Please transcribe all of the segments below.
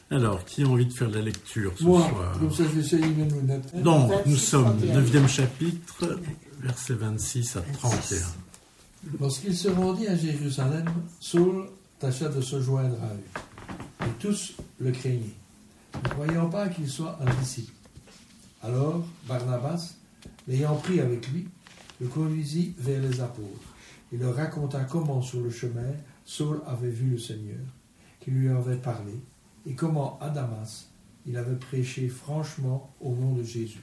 Alors, qui a envie de faire la lecture ce Moi, soir? comme ça je vais essayer de nous noter. Donc, nous sommes 9e chapitre, versets 26 à 31. Lorsqu'il se rendit à Jérusalem, Saul tâcha de se joindre à eux. Et tous le craignaient, ne croyant pas qu'il soit un disciple. Alors, Barnabas, l'ayant pris avec lui, le conduisit vers les apôtres. Il leur raconta comment, sur le chemin, Saul avait vu le Seigneur, qui lui avait parlé, et comment, à Damas, il avait prêché franchement au nom de Jésus.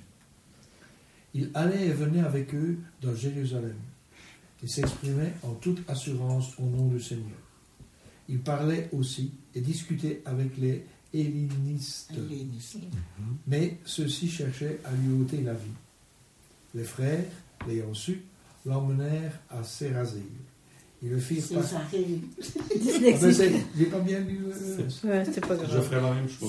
Il allait et venait avec eux dans Jérusalem, et s'exprimait en toute assurance au nom du Seigneur. Il parlait aussi et discutait avec les hellénistes. Mais ceux-ci cherchaient à lui ôter la vie. Les frères, l'ayant su, l'emmenèrent à Cérazille. Ils le firent Césarée. J'ai pas bien lu. Ouais, c'est pas grave. Je ferai la même chose.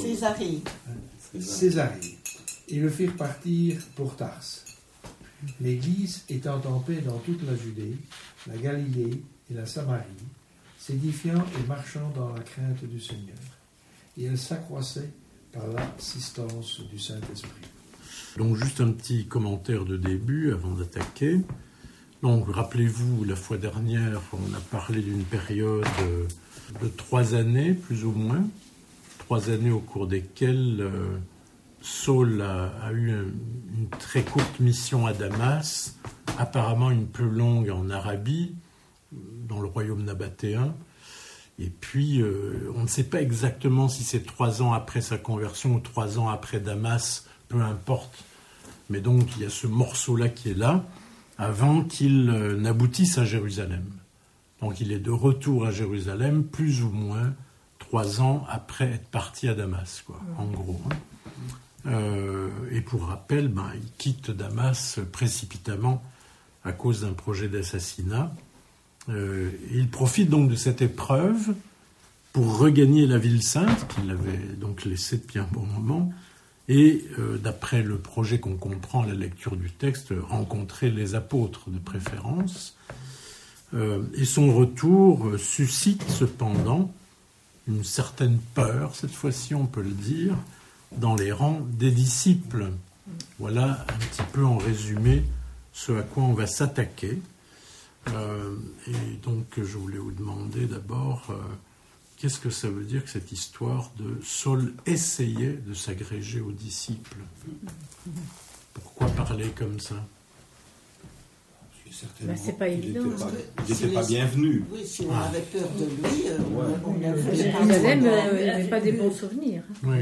Césarée. Ils le firent partir pour Tarse. L'Église étant en paix dans toute la Judée, la Galilée et la Samarie, s'édifiant et marchant dans la crainte du Seigneur. Et elle s'accroissait par l'assistance du Saint-Esprit. Donc, juste un petit commentaire de début avant d'attaquer. Donc, rappelez-vous, la fois dernière, on a parlé d'une période de 3 années, plus ou moins. 3 années au cours desquelles Saul a eu une très courte mission à Damas, apparemment une plus longue en Arabie, dans le royaume nabatéen. Et puis, on ne sait pas exactement si c'est 3 ans après sa conversion ou 3 ans après Damas, peu importe. Mais donc, il y a ce morceau-là qui est là, avant qu'il n'aboutisse à Jérusalem. Donc, il est de retour à Jérusalem, plus ou moins 3 ans après être parti à Damas, quoi, en gros. Et pour rappel, il quitte Damas précipitamment à cause d'un projet d'assassinat. Il profite donc de cette épreuve pour regagner la ville sainte, qu'il avait donc laissée depuis un bon moment, et d'après le projet qu'on comprend à la lecture du texte, rencontrer les apôtres de préférence. Et son retour suscite cependant une certaine peur, cette fois-ci on peut le dire, dans les rangs des disciples. Voilà un petit peu en résumé ce à quoi on va s'attaquer. Et donc je voulais vous demander d'abord qu'est-ce que ça veut dire que cette histoire de Saul essayait de s'agréger aux disciples? Pourquoi parler comme ça? C'est pas évident. Il n'était pas bienvenu. Oui, si on avait peur de lui, on Jérusalem, il n'avait pas des bons souvenirs. Oui.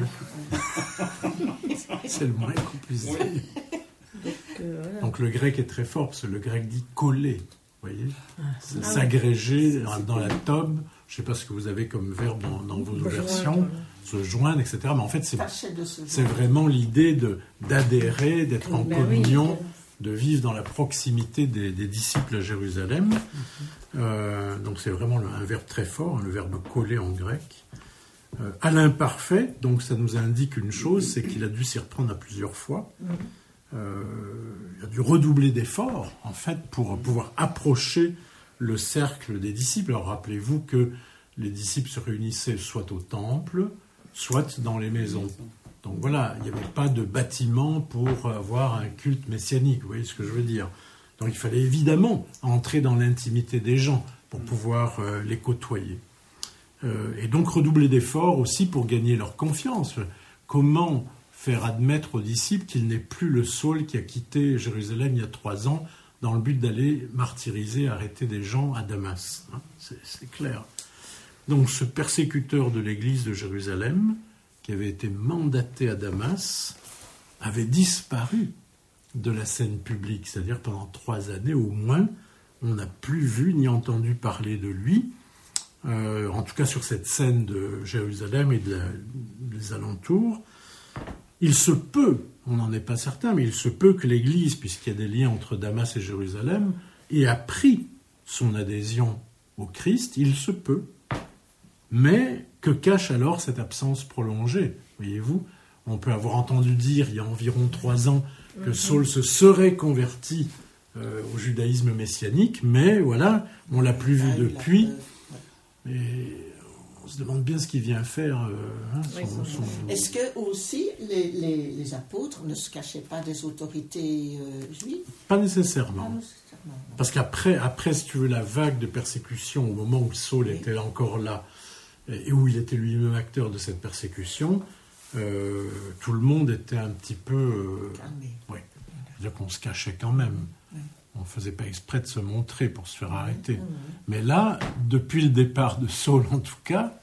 C'est le moins qu'on puisse dire. Voilà. Donc le grec est très fort, parce que le grec dit coller. Vous voyez, s'agréger dans la tobe. Je ne sais pas ce que vous avez comme verbe dans vos versions, se joindre, etc. Mais en fait, c'est vraiment l'idée d'adhérer, d'être en communion, de vivre dans la proximité des disciples à Jérusalem. Donc c'est vraiment un verbe très fort, le verbe coller en grec. À l'imparfait, donc ça nous indique une chose, c'est qu'il a dû s'y reprendre à plusieurs fois. Il a dû redoubler d'efforts, en fait, pour pouvoir approcher le cercle des disciples. Alors rappelez-vous que les disciples se réunissaient soit au temple, soit dans les maisons. Donc voilà, il n'y avait pas de bâtiment pour avoir un culte messianique, vous voyez ce que je veux dire. Donc il fallait évidemment entrer dans l'intimité des gens pour pouvoir les côtoyer. Et donc redoubler d'efforts aussi pour gagner leur confiance. Comment faire admettre aux disciples qu'il n'est plus le Saul qui a quitté Jérusalem il y a 3 ans dans le but d'aller martyriser, arrêter des gens à Damas. C'est clair. Donc ce persécuteur de l'église de Jérusalem, qui avait été mandaté à Damas, avait disparu de la scène publique, c'est-à-dire pendant 3 années au moins, on n'a plus vu ni entendu parler de lui, en tout cas sur cette scène de Jérusalem et des alentours. Il se peut, on n'en est pas certain, mais il se peut que l'Église, puisqu'il y a des liens entre Damas et Jérusalem, ait appris son adhésion au Christ, il se peut. Mais que cache alors cette absence prolongée? Voyez-vous, on peut avoir entendu dire il y a environ 3 ans que Saul se serait converti au judaïsme messianique, mais voilà, on ne l'a plus vu depuis. Et on se demande bien ce qu'il vient faire. Est-ce que aussi les apôtres ne se cachaient pas des autorités juives? Pas nécessairement. Parce qu'après, si tu veux, la vague de persécution, au moment où Saul était encore là, et où il était lui-même acteur de cette persécution, tout le monde était un petit peu... oui, c'est-à-dire qu'on se cachait quand même. On ne faisait pas exprès de se montrer pour se faire arrêter. Mais là, depuis le départ de Saul en tout cas,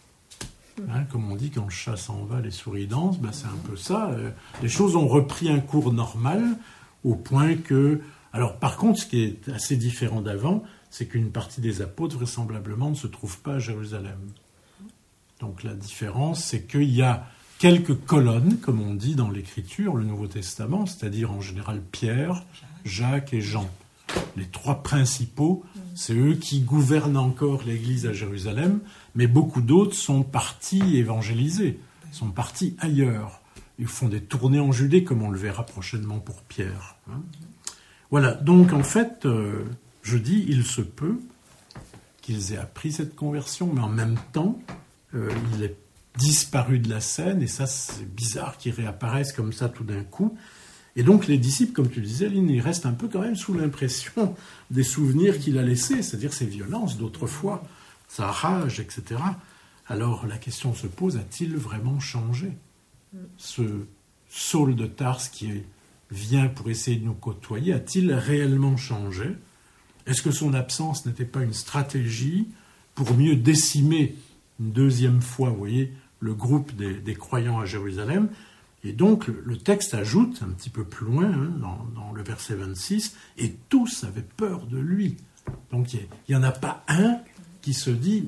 comme on dit, quand le chat s'en va, les souris dansent, c'est un peu ça. Les choses ont repris un cours normal, au point que... Alors par contre, ce qui est assez différent d'avant, c'est qu'une partie des apôtres, vraisemblablement, ne se trouve pas à Jérusalem. Donc la différence, c'est qu'il y a quelques colonnes, comme on dit dans l'Écriture, le Nouveau Testament, c'est-à-dire en général Pierre, Jacques et Jean. Les trois principaux, c'est eux qui gouvernent encore l'Église à Jérusalem, mais beaucoup d'autres sont partis évangéliser, sont partis ailleurs. Ils font des tournées en Judée, comme on le verra prochainement pour Pierre. Voilà, donc en fait, je dis, il se peut qu'ils aient appris cette conversion, mais en même temps, il est disparu de la scène, et ça, c'est bizarre qu'ils réapparaissent comme ça tout d'un coup. Et donc les disciples, comme tu disais, Lynn, ils restent un peu quand même sous l'impression des souvenirs qu'il a laissés, c'est-à-dire ces violences d'autrefois, sa rage, etc. Alors la question se pose, a-t-il vraiment changé? Ce Saul de Tarse qui vient pour essayer de nous côtoyer, a-t-il réellement changé? Est-ce que son absence n'était pas une stratégie pour mieux décimer une deuxième fois, vous voyez, le groupe des croyants à Jérusalem? Et donc, le texte ajoute un petit peu plus loin, dans le verset 26, « Et tous avaient peur de lui. » Donc, il n'y en a pas un qui se dit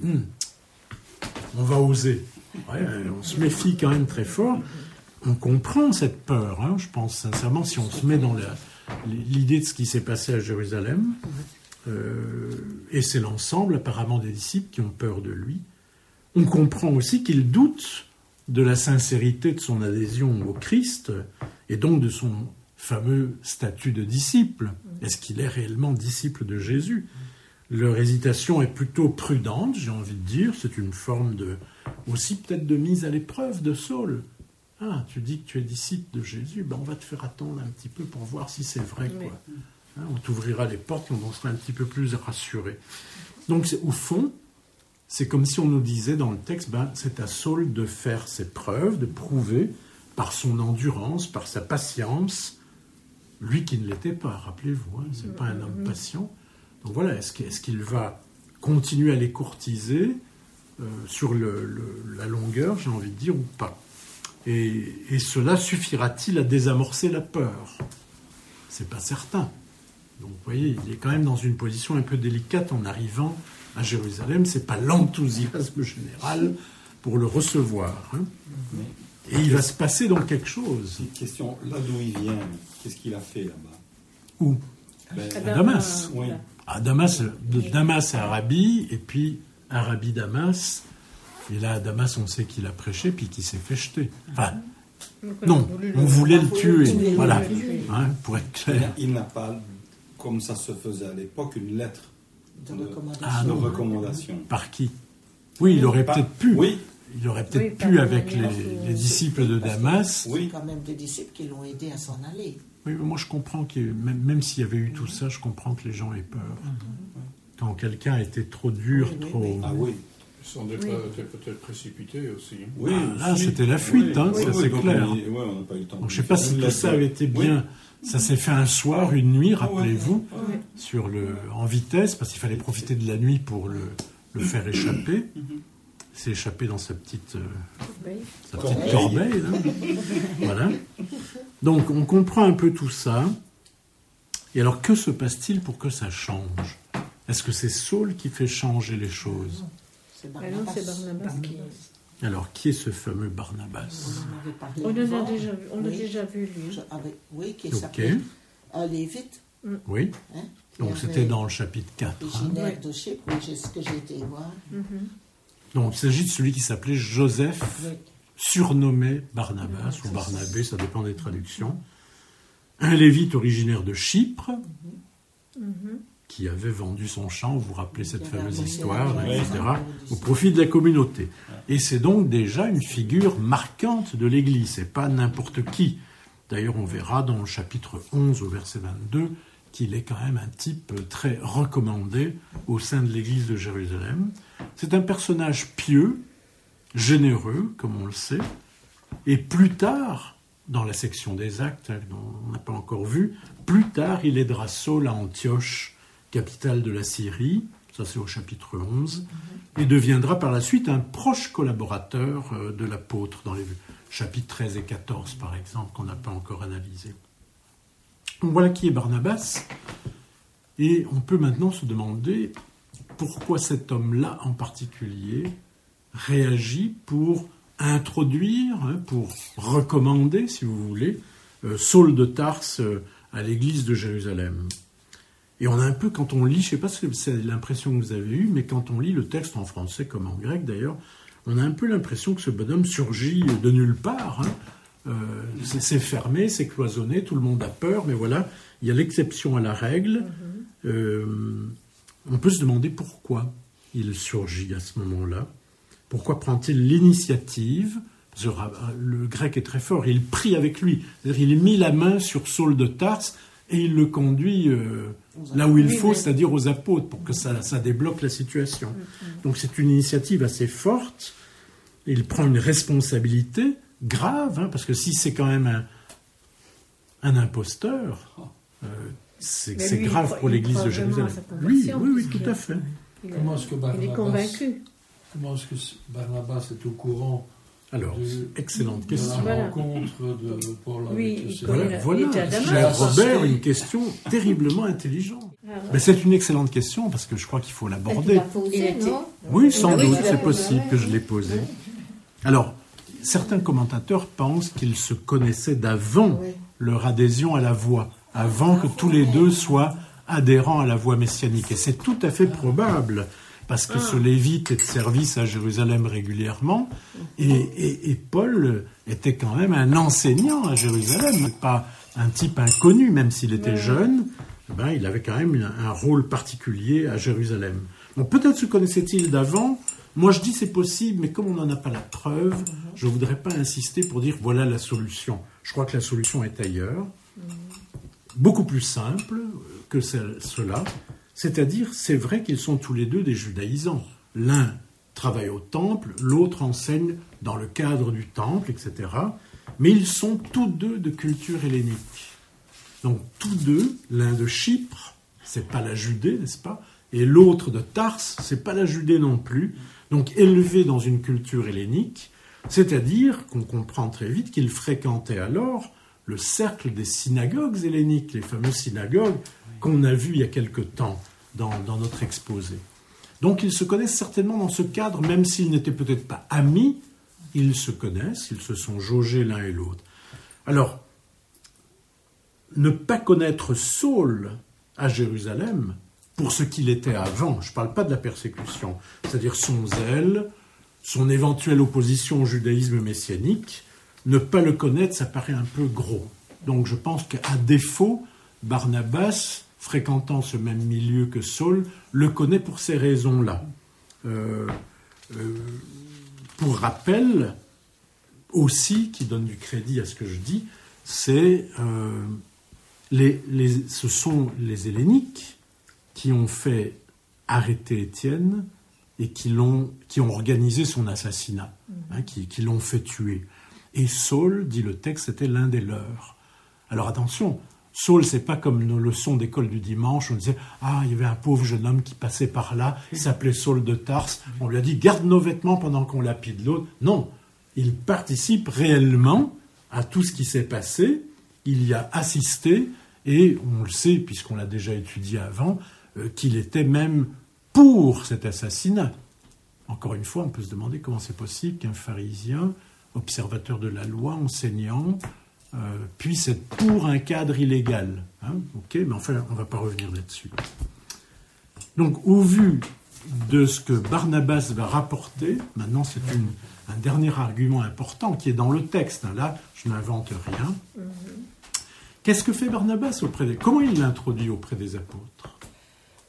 « On va oser. » On se méfie quand même très fort. On comprend cette peur, je pense sincèrement, si on se met dans l'idée de ce qui s'est passé à Jérusalem. Et c'est l'ensemble, apparemment, des disciples qui ont peur de lui. On comprend aussi qu'il doute de la sincérité de son adhésion au Christ et donc de son fameux statut de disciple. Est-ce qu'il est réellement disciple de Jésus? Leur hésitation est plutôt prudente, j'ai envie de dire. C'est une forme aussi peut-être de mise à l'épreuve de Saul. Ah, tu dis que tu es disciple de Jésus, on va te faire attendre un petit peu pour voir si c'est vrai, quoi. On t'ouvrira les portes et on sera un petit peu plus rassuré. Donc, au fond, c'est comme si on nous disait dans le texte, c'est à Saul de faire ses preuves, de prouver par son endurance, par sa patience, lui qui ne l'était pas, rappelez-vous, c'est pas un homme patient. Donc voilà, est-ce qu'il va continuer à les courtiser sur la longueur, j'ai envie de dire, ou pas? Et cela suffira-t-il à désamorcer la peur? C'est pas certain. Donc vous voyez, il est quand même dans une position un peu délicate en arrivant à Jérusalem. C'est pas l'enthousiasme général pour le recevoir. Et il va se passer donc quelque chose. Une question, là d'où il vient, qu'est-ce qu'il a fait là-bas? Où? À Damas. Oui. À Damas, de Damas à Arabie, et puis Arabie-Damas. Et là, à Damas, on sait qu'il a prêché, puis qu'il s'est fait jeter. Enfin, non, on voulait le tuer. Voilà, pour être clair. Il n'a pas, comme ça se faisait à l'époque, une lettre de recommandation. Par qui? Oui, il aurait peut-être pu. Oui. Il aurait peut-être pu avec les disciples de Damas. Oui, quand même des disciples qui l'ont aidé à s'en aller. Oui, mais moi je comprends que même s'il y avait eu tout ça, je comprends que les gens aient peur. Quand quelqu'un était trop dur, trop... Ah oui. Ils sont peut-être précipités aussi. Oui, là, c'était la fuite, c'est clair. On n'a pas eu le temps. Donc, je ne sais pas si tout ça avait été bien. Ça s'est fait un soir, une nuit, rappelez-vous, en vitesse, parce qu'il fallait profiter de la nuit pour le faire échapper. s'est échappé dans sa petite corbeille. Voilà. Donc, on comprend un peu tout ça. Et alors, que se passe-t-il pour que ça change? Est-ce que c'est Saul qui fait changer les choses? C'est Barnabas. C'est Barnabas qui... Alors, qui est ce fameux Barnabas? On l'a déjà vu, lui. Oui, qui s'appelle un Lévite. Oui. Hein? Donc, c'était dans le chapitre 4. Originaire de Chypre, oui, c'est ce que j'ai été voir. Donc, il s'agit de celui qui s'appelait Joseph, surnommé Barnabas, ou Barnabé, ça dépend des traductions. Un Lévite originaire de Chypre, qui avait vendu son champ, vous vous rappelez cette fameuse histoire, etc., au profit de la communauté. Et c'est donc déjà une figure marquante de l'Église, c'est pas n'importe qui. D'ailleurs, on verra dans le chapitre 11, au verset 22, qu'il est quand même un type très recommandé au sein de l'Église de Jérusalem. C'est un personnage pieux, généreux, comme on le sait, et plus tard, dans la section des Actes, dont on n'a pas encore vu, plus tard, il aidera Saul à Antioche, capitale de la Syrie, ça c'est au chapitre 11, et deviendra par la suite un proche collaborateur de l'apôtre dans les chapitres 13 et 14, par exemple, qu'on n'a pas encore analysé. Donc voilà qui est Barnabas, et on peut maintenant se demander pourquoi cet homme-là en particulier réagit pour introduire, pour recommander, si vous voulez, Saul de Tarse à l'église de Jérusalem. Et on a un peu, quand on lit, je ne sais pas si c'est l'impression que vous avez eue, mais quand on lit le texte en français comme en grec d'ailleurs, on a un peu l'impression que ce bonhomme surgit de nulle part. C'est fermé, c'est cloisonné, tout le monde a peur, mais voilà, il y a l'exception à la règle. On peut se demander pourquoi il surgit à ce moment-là. Pourquoi prend-il l'initiative ? Parce que le grec est très fort, il prie avec lui. C'est-à-dire il mit la main sur Saul de Tarse et il le conduit là où il faut, c'est-à-dire aux apôtres, pour que ça débloque la situation. Donc c'est une initiative assez forte. Il prend une responsabilité grave, parce que si c'est quand même un imposteur, c'est grave pour l'église de Jérusalem. Oui, tout à fait. Comment est-ce que Barnabas, il est convaincu. Comment est-ce que Barnabas est au courant Alors, excellente question. de la rencontre de Paul avec Voilà, cher Robert, une question terriblement intelligente. Mais c'est une excellente question, parce que je crois qu'il faut l'aborder. Oui, sans doute, c'est possible que je l'ai posée. Alors, certains commentateurs pensent qu'ils se connaissaient d'avant leur adhésion à la voie, avant que tous les deux soient adhérents à la voie messianique. Et c'est tout à fait probable, parce que ce Lévite est de service à Jérusalem régulièrement, et Paul était quand même un enseignant à Jérusalem, pas un type inconnu, même s'il était jeune, il avait quand même un rôle particulier à Jérusalem. Donc peut-être se connaissait-il d'avant. Moi je dis c'est possible, mais comme on n'en a pas la preuve, je ne voudrais pas insister pour dire voilà la solution. Je crois que la solution est ailleurs, beaucoup plus simple que cela. C'est-à-dire, c'est vrai qu'ils sont tous les deux des judaïsants. L'un travaille au temple, l'autre enseigne dans le cadre du temple, etc. Mais ils sont tous deux de culture hellénique. Donc tous deux, l'un de Chypre, c'est pas la Judée, n'est-ce pas ? Et l'autre de Tarse, c'est pas la Judée non plus. Donc élevés dans une culture hellénique, c'est-à-dire qu'on comprend très vite qu'ils fréquentaient alors le cercle des synagogues helléniques, les fameuses synagogues qu'on a vues il y a quelque temps dans notre exposé. Donc ils se connaissent certainement dans ce cadre, même s'ils n'étaient peut-être pas amis, ils se connaissent, ils se sont jaugés l'un et l'autre. Alors, ne pas connaître Saul à Jérusalem, pour ce qu'il était avant, je ne parle pas de la persécution, c'est-à-dire son zèle, son éventuelle opposition au judaïsme messianique, ne pas le connaître, ça paraît un peu gros. Donc je pense qu'à défaut, Barnabas, fréquentant ce même milieu que Saul, le connaît pour ces raisons-là. Pour rappel, aussi, qui donne du crédit à ce que je dis, c'est ce sont les helléniques qui ont fait arrêter Étienne et qui ont organisé son assassinat, qui l'ont fait tuer. Et Saul, dit le texte, c'était l'un des leurs. Alors attention, Saul, c'est pas comme nos leçons d'école du dimanche, on disait « Ah, il y avait un pauvre jeune homme qui passait par là, il s'appelait Saul de Tarse, on lui a dit « Garde nos vêtements pendant qu'on lapide l'autre ». Non, il participe réellement à tout ce qui s'est passé, il y a assisté, et on le sait, puisqu'on l'a déjà étudié avant, qu'il était même pour cet assassinat. Encore une fois, on peut se demander comment c'est possible qu'un pharisien, observateur de la loi, enseignant, puisse être pour un cadre illégal. Ok, mais enfin, on ne va pas revenir là-dessus. Donc, au vu de ce que Barnabas va rapporter, maintenant c'est un dernier argument important qui est dans le texte. Là, je n'invente rien. Qu'est-ce que fait Barnabas auprès des... Comment il l'introduit auprès des apôtres ?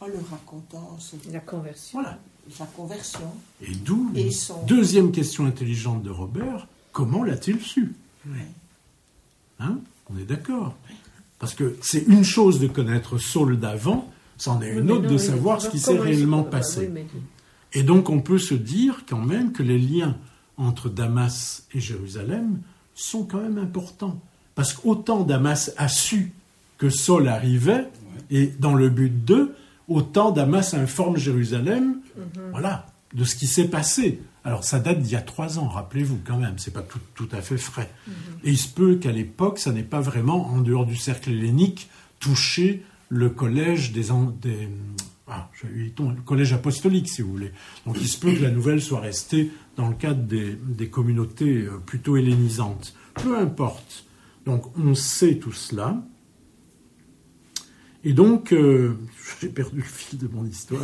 le racontant, la conversion. Voilà. La conversion. Et d'où deuxième question intelligente de Robert, comment l'a-t-il su? Hein? On est d'accord. Parce que c'est une chose de connaître Saul d'avant, c'en est une autre de savoir ce qui s'est réellement passé. Et donc on peut se dire quand même que les liens entre Damas et Jérusalem sont quand même importants. Parce qu'autant Damas a su que Saul arrivait, et dans le but d'eux, autant Damas informe Jérusalem, voilà, de ce qui s'est passé. Alors ça date d'il y a 3 ans, rappelez-vous quand même, c'est pas tout à fait frais. Et il se peut qu'à l'époque, ça n'ait pas vraiment, en dehors du cercle hellénique, touché le collège le collège apostolique, si vous voulez. Donc il se peut que la nouvelle soit restée dans le cadre des communautés plutôt hellénisantes. Peu importe. Donc on sait tout cela. Et donc, j'ai perdu le fil de mon histoire.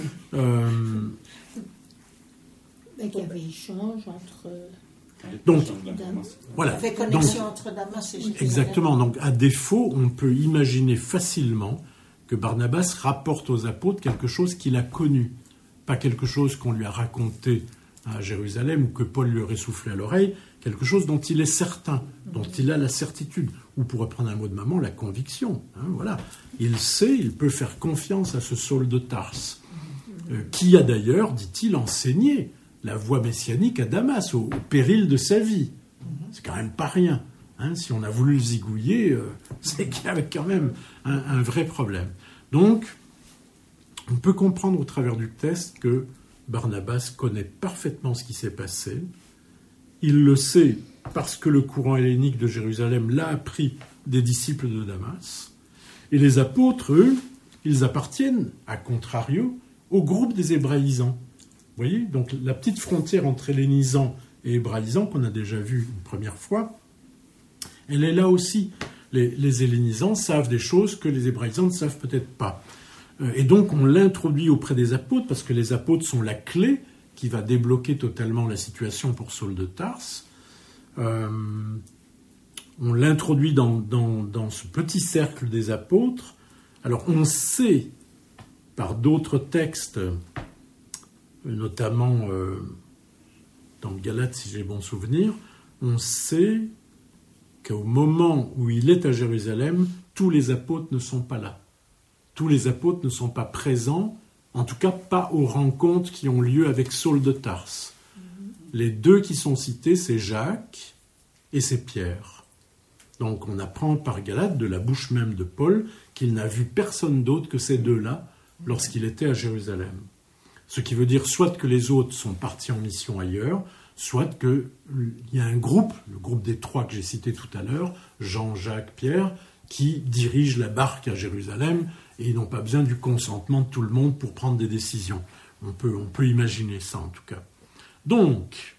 Il y avait échange entre... Donc, voilà. Il y avait connexion entre Damas et Jérusalem. Exactement. Donc, à défaut, on peut imaginer facilement que Barnabas rapporte aux apôtres quelque chose qu'il a connu. Pas quelque chose qu'on lui a raconté à Jérusalem ou que Paul lui aurait soufflé à l'oreille, quelque chose dont il est certain, dont il a la certitude, ou pour reprendre un mot de maman, la conviction. Hein, voilà. Il sait, il peut faire confiance à ce Saul de Tarse, qui a d'ailleurs, dit-il, enseigné la voie messianique à Damas, au péril de sa vie. C'est quand même pas rien. Hein, si on a voulu le zigouiller, c'est qu'il y avait quand même un vrai problème. Donc, on peut comprendre au travers du texte que Barnabas connaît parfaitement ce qui s'est passé. Il le sait parce que le courant hellénique de Jérusalem l'a appris des disciples de Damas. Et les apôtres, eux, ils appartiennent, à contrario, au groupe des hébraïsants. Vous voyez, donc la petite frontière entre hellénisants et hébraïsants, qu'on a déjà vue une première fois, elle est là aussi. Les hellénisants savent des choses que les hébraïsants ne savent peut-être pas. Et donc on l'introduit auprès des apôtres, parce que les apôtres sont la clé qui va débloquer totalement la situation pour Saul de Tarse. On l'introduit dans ce petit cercle des apôtres. Alors on sait, par d'autres textes, notamment dans le Galates, si j'ai bon souvenir, on sait qu'au moment où il est à Jérusalem, tous les apôtres ne sont pas là. Tous les apôtres ne sont pas présents, en tout cas pas aux rencontres qui ont lieu avec Saul de Tarse. Les 2 qui sont cités, c'est Jacques et c'est Pierre. Donc on apprend par Galate, de la bouche même de Paul, qu'il n'a vu personne d'autre que ces 2-là lorsqu'il était à Jérusalem. Ce qui veut dire soit que les autres sont partis en mission ailleurs, soit qu'il y a un groupe, le groupe des 3 que j'ai cité tout à l'heure, Jean, Jacques, Pierre, qui dirige la barque à Jérusalem, et ils n'ont pas besoin du consentement de tout le monde pour prendre des décisions. On peut imaginer ça en tout cas. Donc,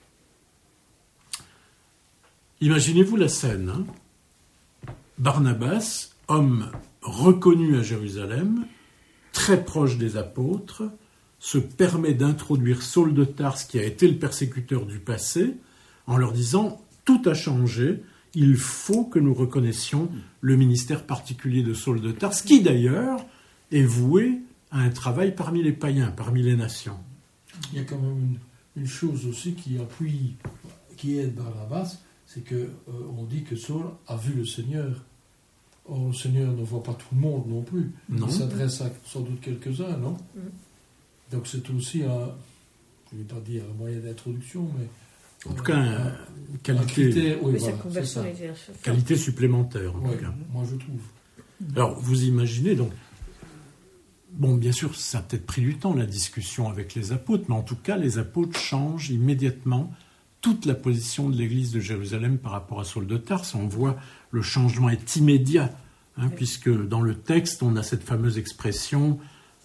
imaginez-vous la scène. Hein. Barnabas, homme reconnu à Jérusalem, très proche des apôtres, se permet d'introduire Saul de Tarse, qui a été le persécuteur du passé, en leur disant « tout a changé, il faut que nous reconnaissions le ministère particulier de Saul de Tarse, qui d'ailleurs est voué à un travail parmi les païens, parmi les nations. » Il y a quand même une chose aussi qui appuie, qui aide Barnabas, c'est qu'on dit que Saul a vu le Seigneur. Or, le Seigneur ne voit pas tout le monde non plus. Non. Il s'adresse à sans doute quelques-uns, non ? Donc c'est aussi je ne vais pas dire un moyen d'introduction, mais... En tout cas, qualité supplémentaire, en tout cas. Moi, je trouve. Alors, vous imaginez, donc... Bon, bien sûr, ça a peut-être pris du temps, la discussion avec les apôtres, mais en tout cas, les apôtres changent immédiatement toute la position de l'église de Jérusalem par rapport à Saul de Tarse. On voit, le changement est immédiat, hein, puisque dans le texte, on a cette fameuse expression...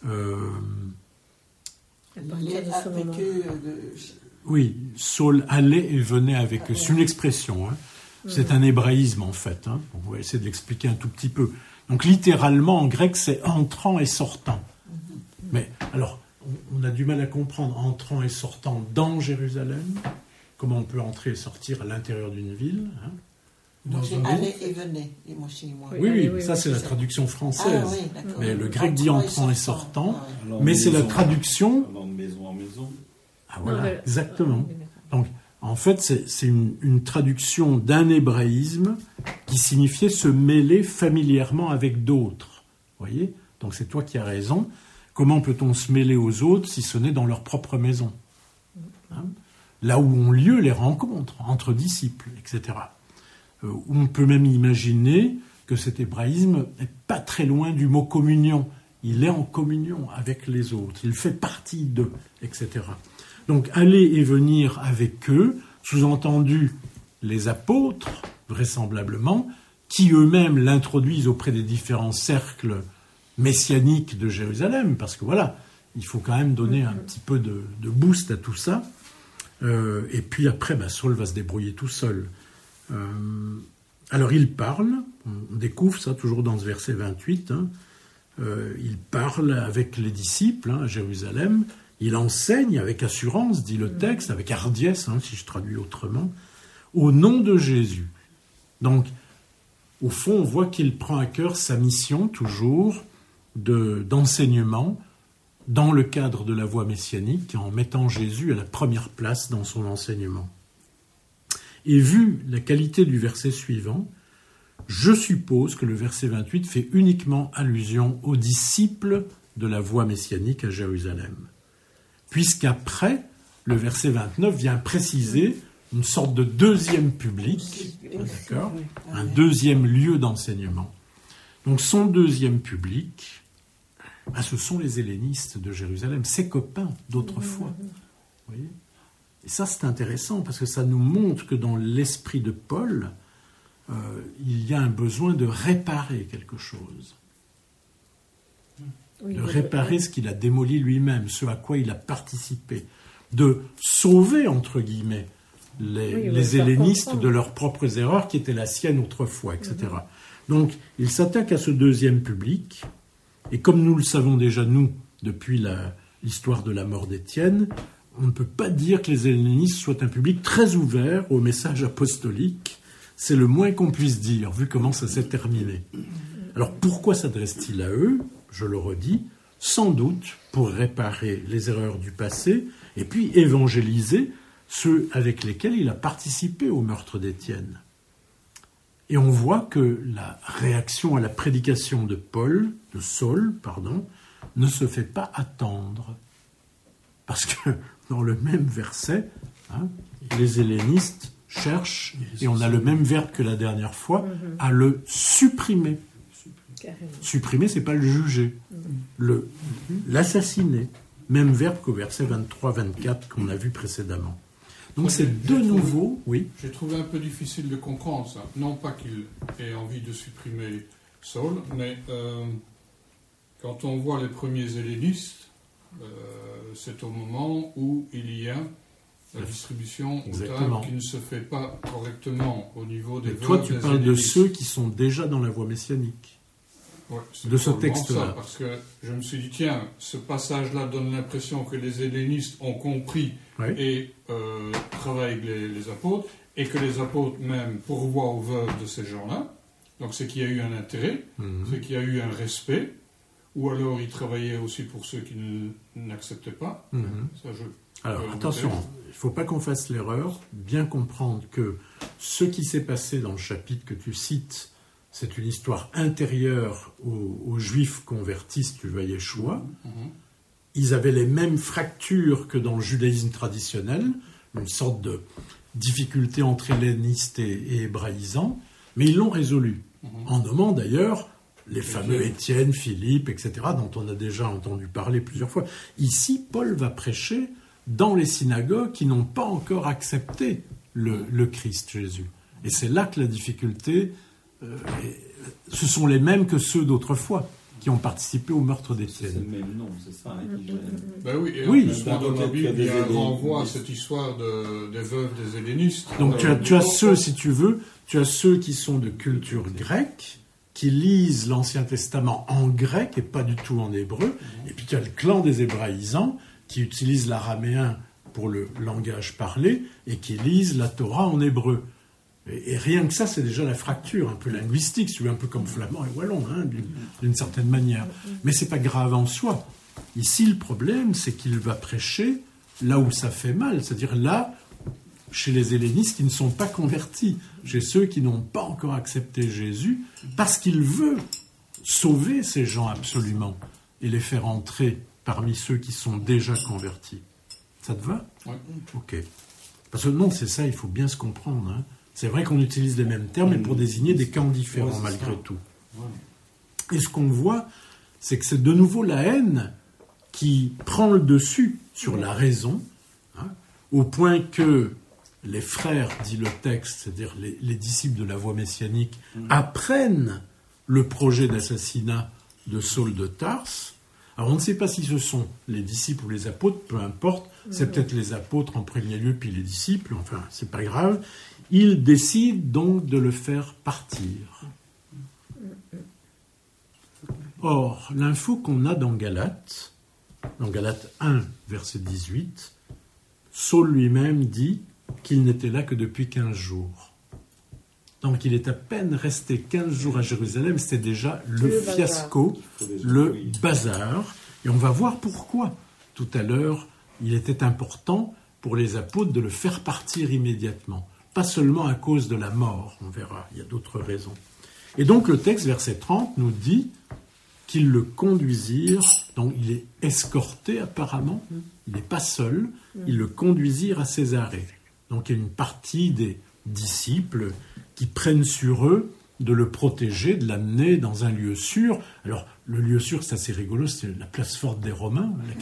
Oui, Saul allait et venait avec eux. C'est une expression, hein. C'est un hébraïsme en fait. Hein. On va essayer de l'expliquer un tout petit peu. Donc littéralement en grec, c'est entrant et sortant. Mais alors, on a du mal à comprendre entrant et sortant dans Jérusalem. Comment on peut entrer et sortir à l'intérieur d'une ville, hein. Allez et venez, et moi chez moi. Oui, ça c'est la traduction française. Mais le grec dit entrant et sortant. Mais c'est la traduction. Allant de maison en maison. Ah voilà, exactement. Donc, en fait, c'est une traduction d'un hébraïsme qui signifiait se mêler familièrement avec d'autres. Vous voyez ? Donc c'est toi qui as raison. Comment peut-on se mêler aux autres si ce n'est dans leur propre maison ? Là où ont lieu les rencontres entre disciples, etc. On peut même imaginer que cet hébraïsme n'est pas très loin du mot communion. Il est en communion avec les autres, il fait partie d'eux, etc. Donc aller et venir avec eux, sous-entendu les apôtres, vraisemblablement, qui eux-mêmes l'introduisent auprès des différents cercles messianiques de Jérusalem, parce que voilà, il faut quand même donner un petit peu de boost à tout ça. Et puis après, Saul va se débrouiller tout seul. Alors il parle, on découvre ça toujours dans ce verset 28, il parle avec les disciples à Jérusalem, il enseigne avec assurance, dit le texte, avec hardiesse, si je traduis autrement, au nom de Jésus. Donc, au fond, on voit qu'il prend à cœur sa mission, toujours, d'enseignement, dans le cadre de la voie messianique, en mettant Jésus à la première place dans son enseignement. Et vu la qualité du verset suivant, je suppose que le verset 28 fait uniquement allusion aux disciples de la voie messianique à Jérusalem. Puisqu'après, le verset 29 vient préciser une sorte de deuxième public, d'accord, un deuxième lieu d'enseignement. Donc son deuxième public, ce sont les hellénistes de Jérusalem, ses copains d'autrefois. Vous voyez ? Et ça, c'est intéressant, parce que ça nous montre que dans l'esprit de Paul, il y a un besoin de réparer quelque chose. De réparer ce qu'il a démoli lui-même, ce à quoi il a participé. De sauver, entre guillemets, les hellénistes de leurs propres erreurs qui étaient la sienne autrefois, etc. Donc, il s'attaque à ce deuxième public, et comme nous le savons déjà, nous, depuis l'histoire de la mort d'Étienne, on ne peut pas dire que les hellénistes soient un public très ouvert au message apostolique. C'est le moins qu'on puisse dire, vu comment ça s'est terminé. Alors pourquoi s'adresse-t-il à eux ? Je le redis, sans doute pour réparer les erreurs du passé et puis évangéliser ceux avec lesquels il a participé au meurtre d'Étienne. Et on voit que la réaction à la prédication de Saul, ne se fait pas attendre. Parce que dans le même verset, les hellénistes cherchent, et on a le même verbe que la dernière fois, à le supprimer. Supprimer, c'est pas le juger, l'assassiner. Même verbe qu'au verset 23-24 qu'on a vu précédemment. Donc c'est de nouveau, oui. J'ai trouvé un peu difficile de comprendre ça. Non pas qu'il ait envie de supprimer Saul, mais quand on voit les premiers hellénistes, c'est au moment où il y a la distribution au table qui ne se fait pas correctement au niveau des veuves. Toi, tu parles de ceux qui sont déjà dans la voie messianique. Ouais, de ce texte-là. Ça, parce que je me suis dit, tiens, ce passage-là donne l'impression que les hellénistes ont compris et travaillent avec les apôtres, et que les apôtres même pourvoient aux veuves de ces gens-là. Donc c'est qu'il y a eu un intérêt, c'est qu'il y a eu un respect, ou alors ils travaillaient aussi pour ceux qui n'acceptaient pas. Ça, alors attention, il ne faut pas qu'on fasse l'erreur, bien comprendre que ce qui s'est passé dans le chapitre que tu cites, c'est une histoire intérieure aux Juifs convertis, si tu veux, à Yeshua. Ils avaient les mêmes fractures que dans le judaïsme traditionnel, une sorte de difficulté entre hellénistes et hébraïsants, mais ils l'ont résolu, en nommant d'ailleurs les fameux Étienne, Philippe, etc., dont on a déjà entendu parler plusieurs fois. Ici, Paul va prêcher dans les synagogues qui n'ont pas encore accepté le Christ Jésus. Et c'est là que la difficulté... ce sont les mêmes que ceux d'autrefois qui ont participé au meurtre d'Étienne. C'est le même nom, c'est ça. Ben oui, dans la Bible, il y a un renvoi à cette histoire des veuves des hellénistes. Donc tu as ceux, si tu veux, tu as ceux qui sont de culture grecque, qui lisent l'Ancien Testament en grec et pas du tout en hébreu, et puis tu as le clan des hébraïsants qui utilisent l'araméen pour le langage parlé et qui lisent la Torah en hébreu. Et rien que ça, c'est déjà la fracture, un peu linguistique, c'est un peu comme flamand et wallon, d'une certaine manière. Mais c'est pas grave en soi. Ici, le problème, c'est qu'il va prêcher là où ça fait mal, c'est-à-dire là, chez les hellénistes qui ne sont pas convertis, chez ceux qui n'ont pas encore accepté Jésus, parce qu'il veut sauver ces gens absolument et les faire entrer parmi ceux qui sont déjà convertis. Ça te va ? Oui. Ok. Parce que non, c'est ça, il faut bien se comprendre. Hein. C'est vrai qu'on utilise les mêmes termes, mais pour désigner des camps différents, malgré tout. Ouais. Et ce qu'on voit, c'est que c'est de nouveau la haine qui prend le dessus sur la raison, hein, au point que les frères, dit le texte, c'est-à-dire les disciples de la voie messianique, apprennent le projet d'assassinat de Saul de Tarse. Alors on ne sait pas si ce sont les disciples ou les apôtres, peu importe, c'est peut-être les apôtres en premier lieu, puis les disciples, enfin, c'est pas grave. Ils décident donc de le faire partir. Or, l'info qu'on a dans Galates 1, verset 18, Saul lui-même dit qu'il n'était là que depuis 15 jours. Donc il est à peine resté 15 jours à Jérusalem, c'était déjà le fiasco, le bazar. Et on va voir pourquoi. Tout à l'heure, il était important pour les apôtres de le faire partir immédiatement. Pas seulement à cause de la mort, on verra, il y a d'autres raisons. Et donc le texte, verset 30, nous dit qu'ils le conduisirent, donc il est escorté apparemment, il n'est pas seul, ils le conduisirent à Césarée. Donc il y a une partie des disciples qui prennent sur eux de le protéger, de l'amener dans un lieu sûr. Alors, le lieu sûr, c'est assez rigolo, c'est la place forte des Romains, la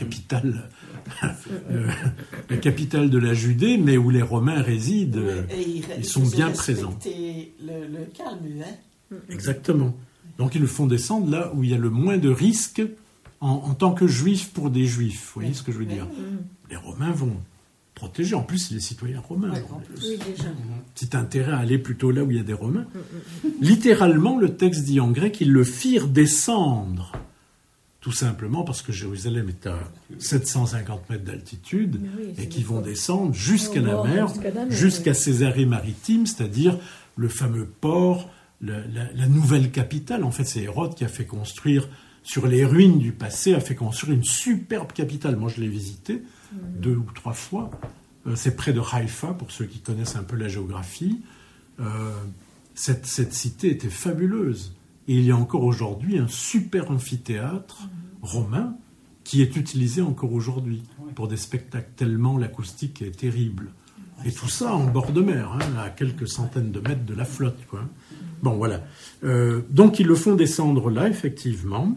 capitale de la Judée, mais où les Romains résident, ils sont bien présents. Le calme, hein. Exactement. Donc, ils le font descendre là où il y a le moins de risques en tant que juifs pour des juifs. Vous voyez ce que je veux dire ? Les Romains vont protéger. En plus, les citoyens romains. Oui, déjà. Petit intérêt à aller plutôt là où il y a des Romains. Littéralement, le texte dit en grec, ils le firent descendre. Tout simplement parce que Jérusalem est à 750 mètres d'altitude et qu'ils vont descendre jusqu'à la mer, jusqu'à Césarée-Maritime, c'est-à-dire le fameux port, la nouvelle capitale. En fait, c'est Hérode qui a fait construire, sur les ruines du passé, a fait construire une superbe capitale. Moi, je l'ai visitée 2 ou 3 fois. C'est près de Haïfa, pour ceux qui connaissent un peu la géographie. Cette cité était fabuleuse. Et il y a encore aujourd'hui un super amphithéâtre romain qui est utilisé encore aujourd'hui pour des spectacles, tellement l'acoustique est terrible. Et tout ça en bord de mer, hein, à quelques centaines de mètres de la flotte, quoi. Bon, voilà. Donc, ils le font descendre là, effectivement.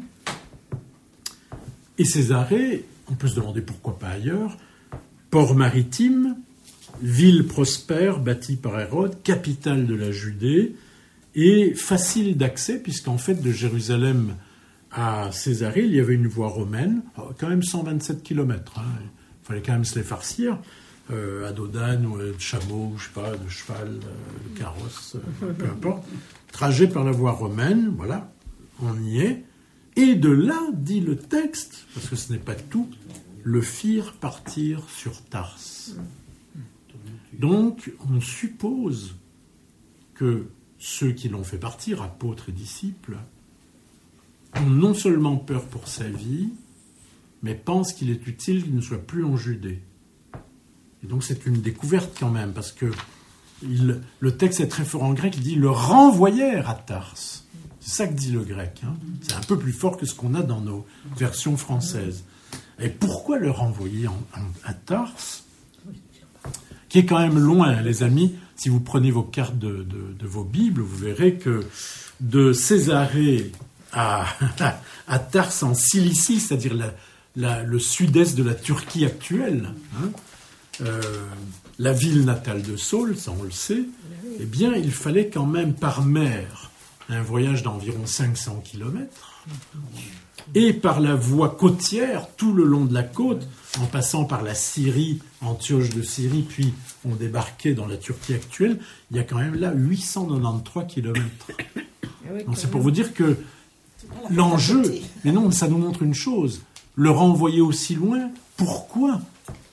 Et Césarée, on peut se demander pourquoi pas ailleurs, port maritime, ville prospère bâtie par Hérode, capitale de la Judée, et facile d'accès, puisqu'en fait, de Jérusalem à Césarée, il y avait une voie romaine, quand même 127 km. Hein. Il fallait quand même se les farcir, à dos d'âne ou de chameau, je sais pas, de cheval, de carrosse, peu importe. Trajet par la voie romaine, voilà, on y est. Et de là, dit le texte, parce que ce n'est pas tout, le firent partir sur Tarse. Donc, on suppose que ceux qui l'ont fait partir, apôtres et disciples, ont non seulement peur pour sa vie, mais pensent qu'il est utile qu'il ne soit plus en Judée. Et donc c'est une découverte quand même, parce que le texte est très fort en grec, il dit « le renvoyèrent à Tarse ». C'est ça que dit le grec. Hein. C'est un peu plus fort que ce qu'on a dans nos versions françaises. Et pourquoi le renvoyer à Tarse, qui est quand même loin, les amis. Si vous prenez vos cartes de vos Bibles, vous verrez que de Césarée à Tarse en Cilicie, c'est-à-dire le sud-est de la Turquie actuelle, hein, la ville natale de Saul, ça on le sait, eh bien il fallait quand même par mer un voyage d'environ 500 km, et par la voie côtière, tout le long de la côte, en passant par la Syrie, Antioche de Syrie, puis on débarquait dans la Turquie actuelle, il y a quand même là 893 km. Donc c'est pour vous dire que l'enjeu, mais non, ça nous montre une chose, le renvoyer aussi loin, pourquoi ?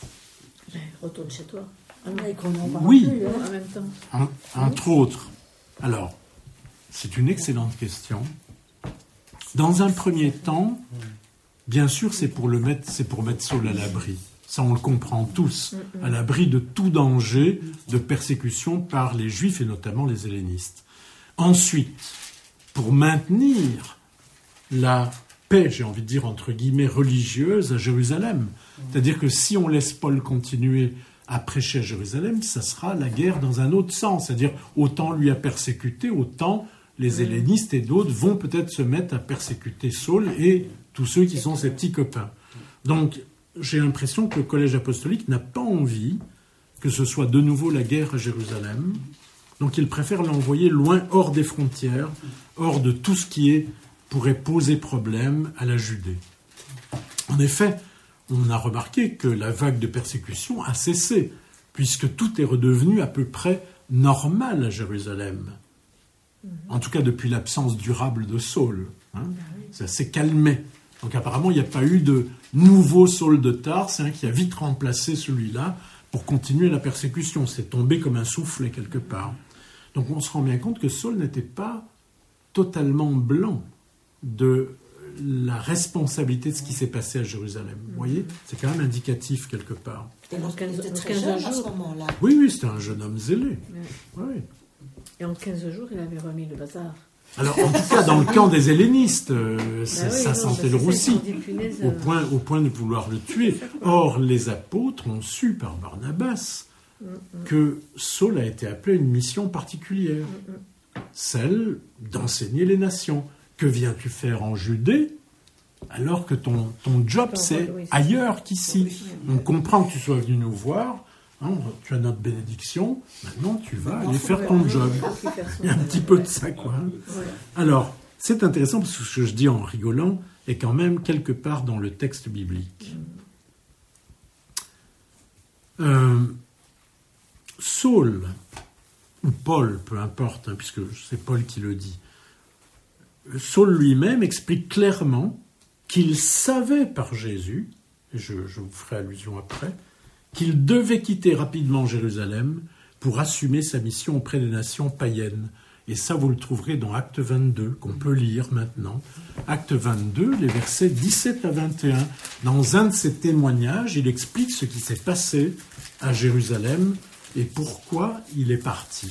Retourne chez toi. Oui, en même temps. Entre autres. Alors, c'est une excellente question. Dans un premier temps, bien sûr, c'est pour mettre Saul à l'abri. Ça, on le comprend tous, à l'abri de tout danger de persécution par les Juifs et notamment les hellénistes. Ensuite, pour maintenir la paix, j'ai envie de dire entre guillemets religieuse à Jérusalem, c'est-à-dire que si on laisse Paul continuer à prêcher à Jérusalem, ça sera la guerre dans un autre sens, c'est-à-dire autant lui a persécuté, autant les hellénistes et d'autres vont peut-être se mettre à persécuter Saul et tous ceux qui sont ses petits copains. Donc, j'ai l'impression que le collège apostolique n'a pas envie que ce soit de nouveau la guerre à Jérusalem. Donc il préfère l'envoyer loin, hors des frontières, hors de tout ce qui pourrait poser problème à la Judée. En effet, on a remarqué que la vague de persécution a cessé, puisque tout est redevenu à peu près normal à Jérusalem. En tout cas depuis l'absence durable de Saul. Ça s'est calmé. Donc apparemment, il n'y a pas eu de nouveau Saul de Tarse qui a vite remplacé celui-là pour continuer la persécution. C'est tombé comme un soufflet quelque part. Donc on se rend bien compte que Saul n'était pas totalement blanc de la responsabilité de ce qui s'est passé à Jérusalem. Vous voyez, c'est quand même indicatif quelque part. Il était très jeune à ce moment-là. Oui, c'était un jeune homme zélé. Oui. Et en 15 jours, il avait remis le bazar. Alors, en tout cas, dans le camp des hellénistes, ça sentait le roussi, au point de vouloir le tuer. Or, les apôtres ont su par Barnabas que Saul a été appelé à une mission particulière, celle d'enseigner les nations. Que viens-tu faire en Judée alors que ton job, c'est ailleurs qu'ici? On comprend que tu sois venu nous voir. Tu as notre bénédiction, maintenant tu vas aller faire ton job. Il y a un petit peu de ça, quoi. Alors, c'est intéressant parce que ce que je dis en rigolant est quand même quelque part dans le texte biblique. Saul, ou Paul, peu importe, puisque c'est Paul qui le dit, Saul lui-même explique clairement qu'il savait par Jésus, et je vous ferai allusion après, qu'il devait quitter rapidement Jérusalem pour assumer sa mission auprès des nations païennes. Et ça, vous le trouverez dans Acte 22, qu'on peut lire maintenant. Acte 22, les versets 17 à 21. Dans un de ses témoignages, il explique ce qui s'est passé à Jérusalem et pourquoi il est parti.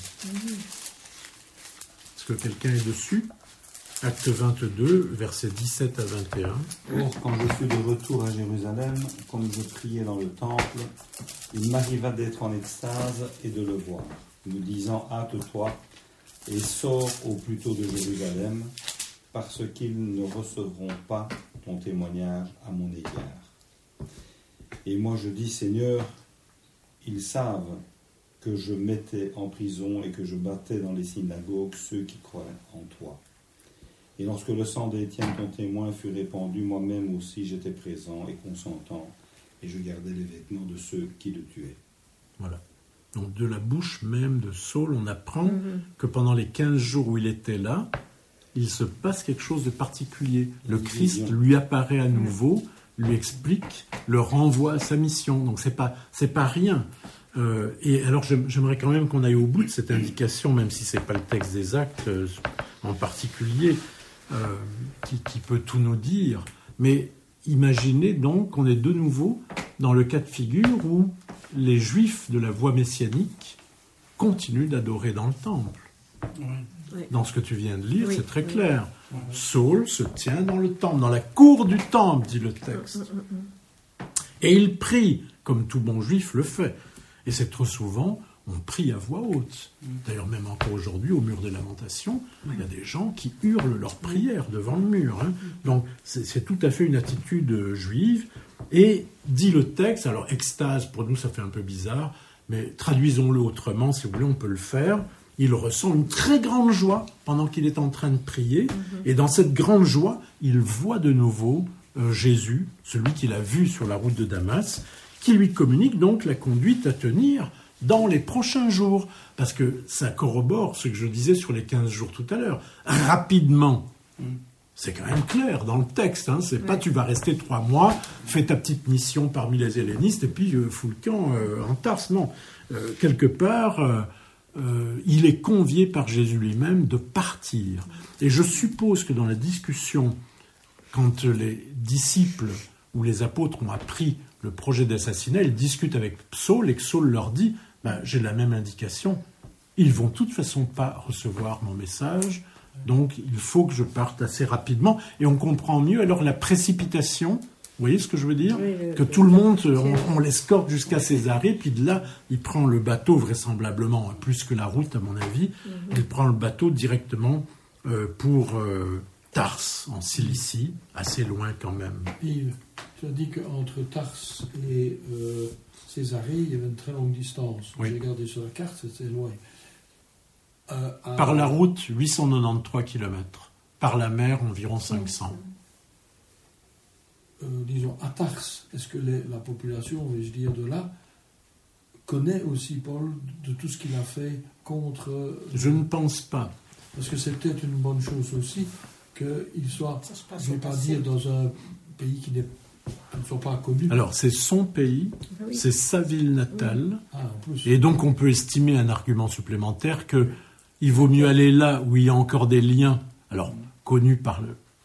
Est-ce que quelqu'un est dessus ? Acte 22, versets 17 à 21. Or, quand je fus de retour à Jérusalem, comme je priais dans le temple, il m'arriva d'être en extase et de le voir, me disant « Hâte-toi et sors au plus tôt de Jérusalem, parce qu'ils ne recevront pas ton témoignage à mon égard. » Et moi je dis « Seigneur, ils savent que je mettais en prison et que je battais dans les synagogues ceux qui croient en toi. Et lorsque le sang d'Étienne, ton témoin, fut répandu, moi-même aussi j'étais présent et consentant, et je gardais les vêtements de ceux qui le tuaient. » Voilà. Donc de la bouche même de Saul, on apprend que pendant les 15 jours où il était là, il se passe quelque chose de particulier. Le Christ lui apparaît à nouveau, lui explique, le renvoie à sa mission. Donc c'est pas rien. Et alors j'aimerais quand même qu'on aille au bout de cette indication, même si c'est pas le texte des Actes en particulier, qui peut tout nous dire. Mais imaginez donc qu'on est de nouveau dans le cas de figure où les Juifs de la voie messianique continuent d'adorer dans le temple. Oui. Dans ce que tu viens de lire, c'est très clair. Saul se tient dans le temple, dans la cour du temple, dit le texte. Et il prie, comme tout bon Juif le fait. Et c'est trop souvent, on prie à voix haute. D'ailleurs, même encore aujourd'hui, au mur des lamentations, il y a des gens qui hurlent leurs prières devant le mur. Donc, c'est tout à fait une attitude juive. Et, dit le texte, alors extase, pour nous, ça fait un peu bizarre, mais traduisons-le autrement, si vous voulez, on peut le faire. Il ressent une très grande joie pendant qu'il est en train de prier. Et dans cette grande joie, il voit de nouveau Jésus, celui qu'il a vu sur la route de Damas, qui lui communique donc la conduite à tenir dans les prochains jours. Parce que ça corrobore ce que je disais sur les 15 jours tout à l'heure. Rapidement, C'est quand même clair dans le texte. C'est pas tu vas rester 3 mois, fais ta petite mission parmi les hellénistes et puis fous le camp en Tarse. Non. Quelque part, il est convié par Jésus lui-même de partir. Et je suppose que dans la discussion, quand les disciples ou les apôtres ont appris le projet d'assassinat, ils discutent avec Saul et que Saul leur dit j'ai la même indication. Ils vont de toute façon pas recevoir mon message. Donc, il faut que je parte assez rapidement. Et on comprend mieux alors la précipitation. Vous voyez ce que je veux dire ? Que tout le monde, on l'escorte jusqu'à Césarée, puis de là, il prend le bateau, vraisemblablement, plus que la route, à mon avis. Il prend le bateau directement pour Tarse, en Cilicie, assez loin quand même. Yves, tu as dit qu'entre Tarse et Césarée, il y avait une très longue distance. Oui. J'ai regardé sur la carte, c'était loin. Par la route, 893 km. Par la mer, environ 500. Disons, à Tarse, est-ce que la population, vais-je dire, de là, connaît aussi Paul de tout ce qu'il a fait contre... Je ne pense pas. Parce que c'est peut-être une bonne chose aussi qu'il soit, je ne vais pas dire, dans un pays qui ne soit pas connu. Alors, c'est son pays, c'est sa ville natale. Ah, en plus. Et donc, on peut estimer un argument supplémentaire que il vaut mieux aller là où il y a encore des liens, alors connus par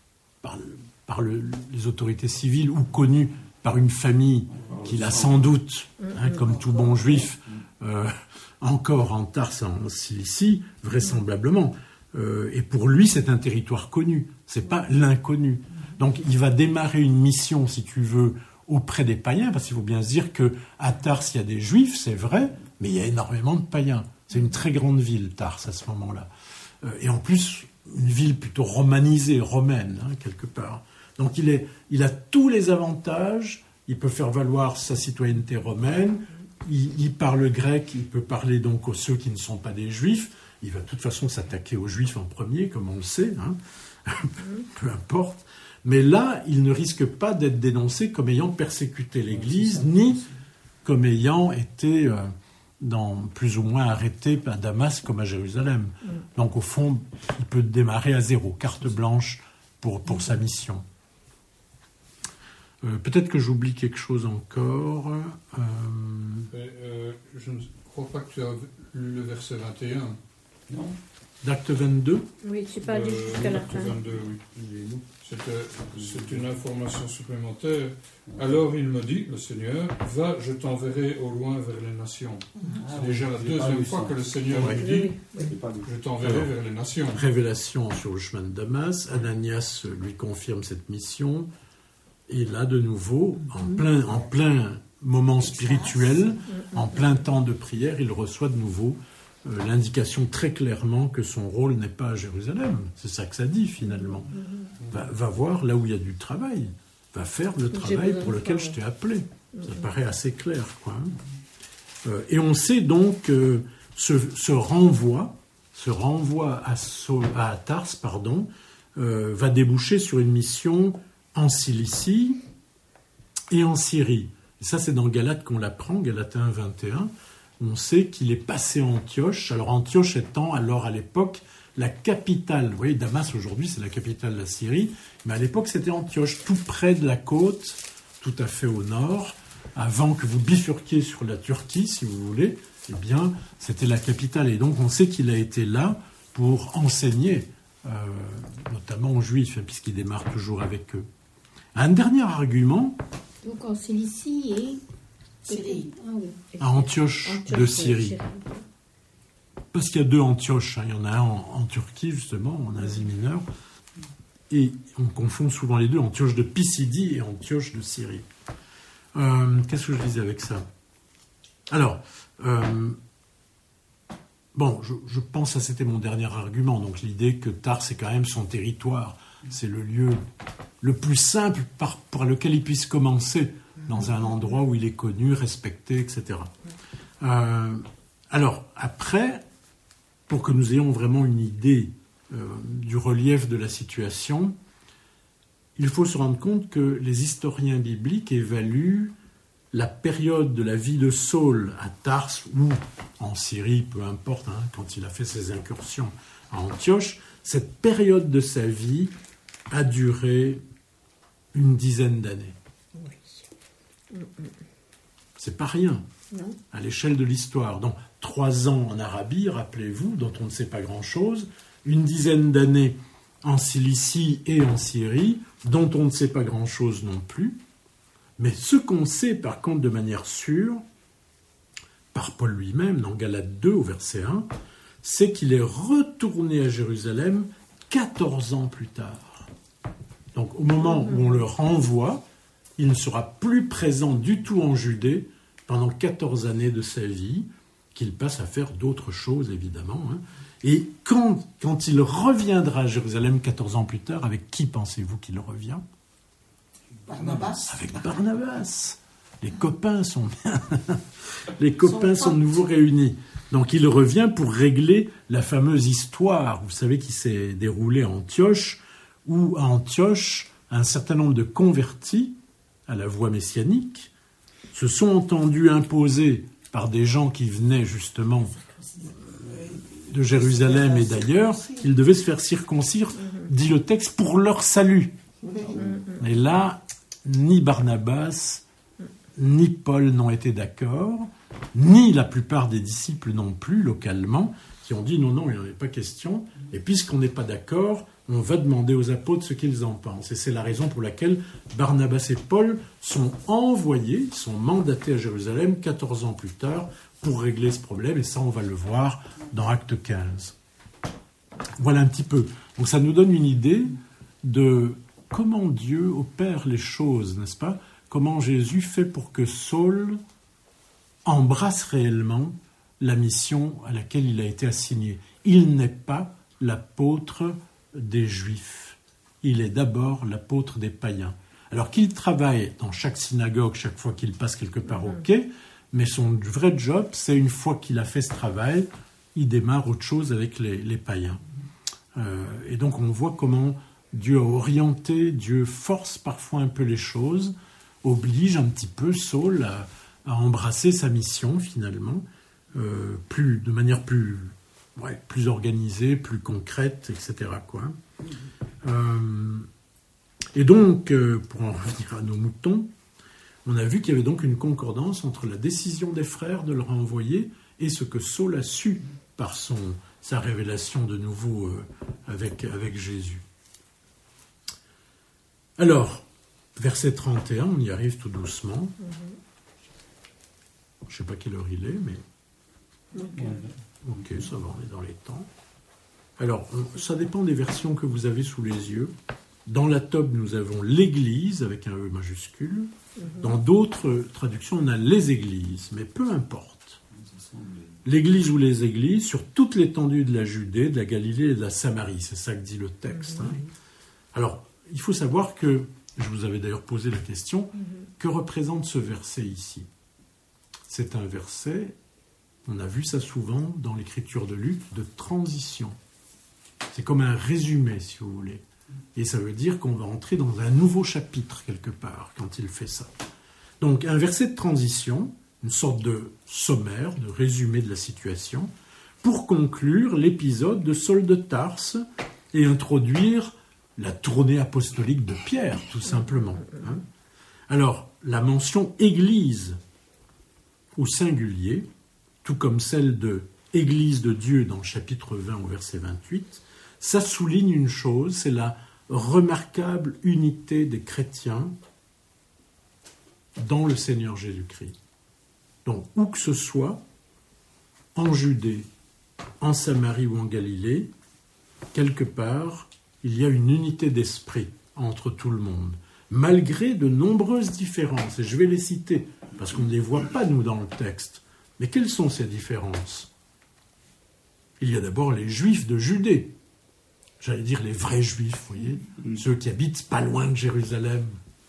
les autorités civiles ou connus par une famille qu'il a sans doute, comme tout bon juif, encore en Tarse, en Cilicie, vraisemblablement. Et pour lui, c'est un territoire connu, c'est pas l'inconnu. Donc il va démarrer une mission, si tu veux, auprès des païens, parce qu'il faut bien se dire qu'à Tarse, il y a des juifs, c'est vrai, mais il y a énormément de païens. C'est une très grande ville, Tarse, à ce moment-là. Et en plus, une ville plutôt romanisée, romaine, quelque part. Donc il a tous les avantages, il peut faire valoir sa citoyenneté romaine, il parle grec, il peut parler donc aux ceux qui ne sont pas des juifs, il va de toute façon s'attaquer aux juifs en premier, comme on le sait, peu importe. Mais là, il ne risque pas d'être dénoncé comme ayant persécuté l'Église, ni comme ayant été... plus ou moins arrêté à Damas comme à Jérusalem. Donc au fond, il peut démarrer à zéro, carte blanche pour sa mission. Peut-être que j'oublie quelque chose encore. Je ne crois pas que tu as lu le verset 21. Non. D'acte 22 ? Oui, je n'ai pas allé jusqu'à la fin. 22, oui. C'est une information supplémentaire. Alors il me dit, le Seigneur, va, je t'enverrai au loin vers les nations. C'est déjà la deuxième fois que le Seigneur lui dit, je t'enverrai vers les nations. Révélation sur le chemin de Damas. Ananias lui confirme cette mission. Et là, de nouveau, en plein moment spirituel, en plein temps de prière, il reçoit de nouveau l'indication très clairement que son rôle n'est pas à Jérusalem. C'est ça que ça dit, finalement. Va voir là où il y a du travail. Va faire le travail pour lequel je t'ai appelé. Ça paraît assez clair, quoi. Et on sait donc ce renvoi à Tarse, va déboucher sur une mission en Cilicie et en Syrie. Et ça, c'est dans Galates qu'on l'apprend, Galates 1, 21. On sait qu'il est passé à Antioche. Alors Antioche étant alors à l'époque la capitale. Vous voyez, Damas aujourd'hui c'est la capitale de la Syrie, mais à l'époque c'était Antioche, tout près de la côte, tout à fait au nord, avant que vous bifurquiez sur la Turquie, si vous voulez. Eh bien, c'était la capitale. Et donc on sait qu'il a été là pour enseigner, notamment aux Juifs, puisqu'il démarre toujours avec eux. Un dernier argument. Donc en Cilicie et... Syrie. À Antioche de Syrie. Parce qu'il y a 2 Antioches. Il y en a un en Turquie, justement, en Asie mineure. Et on confond souvent les deux, Antioche de Pisidie et Antioche de Syrie. Qu'est-ce que je disais avec ça ? Alors, je pense que c'était mon dernier argument. Donc l'idée que Tarse, c'est quand même son territoire. C'est le lieu le plus simple par lequel il puisse commencer dans un endroit où il est connu, respecté, etc. Alors, après, pour que nous ayons vraiment une idée du relief de la situation, il faut se rendre compte que les historiens bibliques évaluent la période de la vie de Saul à Tarse ou en Syrie, peu importe, quand il a fait ses incursions à Antioche, cette période de sa vie a duré une dizaine d'années. Oui. C'est pas rien, Non. à l'échelle de l'histoire. Donc, 3 ans en Arabie, rappelez-vous, dont on ne sait pas grand-chose, une dizaine d'années en Cilicie et en Syrie, dont on ne sait pas grand-chose non plus. Mais ce qu'on sait, par contre, de manière sûre, par Paul lui-même, dans Galates 2, au verset 1, c'est qu'il est retourné à Jérusalem 14 ans plus tard. Donc, au moment où on le renvoie, il ne sera plus présent du tout en Judée pendant 14 années de sa vie, qu'il passe à faire d'autres choses, évidemment. Et quand il reviendra à Jérusalem 14 ans plus tard, avec qui pensez-vous qu'il revient ? Barnabas. Avec Barnabas. Les copains sont bien. Les copains sont de nouveau réunis. Donc il revient pour régler la fameuse histoire, vous savez, qui s'est déroulée à Antioche, où à Antioche, un certain nombre de convertis à la voie messianique se sont entendus imposer par des gens qui venaient justement de Jérusalem et d'ailleurs, ils devaient se faire circoncire, dit le texte, pour leur salut. Et là, ni Barnabas, ni Paul n'ont été d'accord, ni la plupart des disciples non plus, localement, qui ont dit non, il n'en est pas question, et puisqu'on n'est pas d'accord, on va demander aux apôtres ce qu'ils en pensent. Et c'est la raison pour laquelle Barnabas et Paul sont envoyés, sont mandatés à Jérusalem 14 ans plus tard pour régler ce problème, et ça on va le voir dans Acte 15. Voilà un petit peu. Donc ça nous donne une idée de comment Dieu opère les choses, n'est-ce pas ? Comment Jésus fait pour que Saul embrasse réellement la mission à laquelle il a été assigné. Il n'est pas l'apôtre des Juifs. Il est d'abord l'apôtre des païens. Alors qu'il travaille dans chaque synagogue chaque fois qu'il passe quelque part au quai, mais son vrai job, c'est une fois qu'il a fait ce travail, il démarre autre chose avec les païens. Et donc on voit comment Dieu a orienté, Dieu force parfois un peu les choses, oblige un petit peu Saul à embrasser sa mission finalement, de manière plus organisée, plus concrète, etc. Et donc, pour en revenir à nos moutons, on a vu qu'il y avait donc une concordance entre la décision des frères de le renvoyer et ce que Saul a su par sa révélation de nouveau avec Jésus. Alors, verset 31, on y arrive tout doucement. Je ne sais pas quelle heure il est, mais... Ok, ça va, on est dans les temps. Alors, ça dépend des versions que vous avez sous les yeux. Dans la Tob, nous avons l'Église, avec un E majuscule. Dans d'autres traductions, on a les Églises, mais peu importe. L'Église ou les Églises, sur toute l'étendue de la Judée, de la Galilée et de la Samarie. C'est ça que dit le texte. Alors, il faut savoir que, je vous avais d'ailleurs posé la question, que représente ce verset ici ? C'est un verset, on a vu ça souvent dans l'écriture de Luc, de transition. C'est comme un résumé, si vous voulez. Et ça veut dire qu'on va entrer dans un nouveau chapitre, quelque part, quand il fait ça. Donc, un verset de transition, une sorte de sommaire, de résumé de la situation, pour conclure l'épisode de Saul de Tarse et introduire la tournée apostolique de Pierre, tout simplement. Alors, la mention « Église » au singulier, tout comme celle de « Église de Dieu » dans le chapitre 20 au verset 28, ça souligne une chose, c'est la remarquable unité des chrétiens dans le Seigneur Jésus-Christ. Donc, où que ce soit, en Judée, en Samarie ou en Galilée, quelque part, il y a une unité d'esprit entre tout le monde, malgré de nombreuses différences. Et je vais les citer, parce qu'on ne les voit pas, nous, dans le texte. Mais quelles sont ces différences ? Il y a d'abord les Juifs de Judée. J'allais dire les vrais Juifs, vous voyez, ceux qui habitent pas loin de Jérusalem.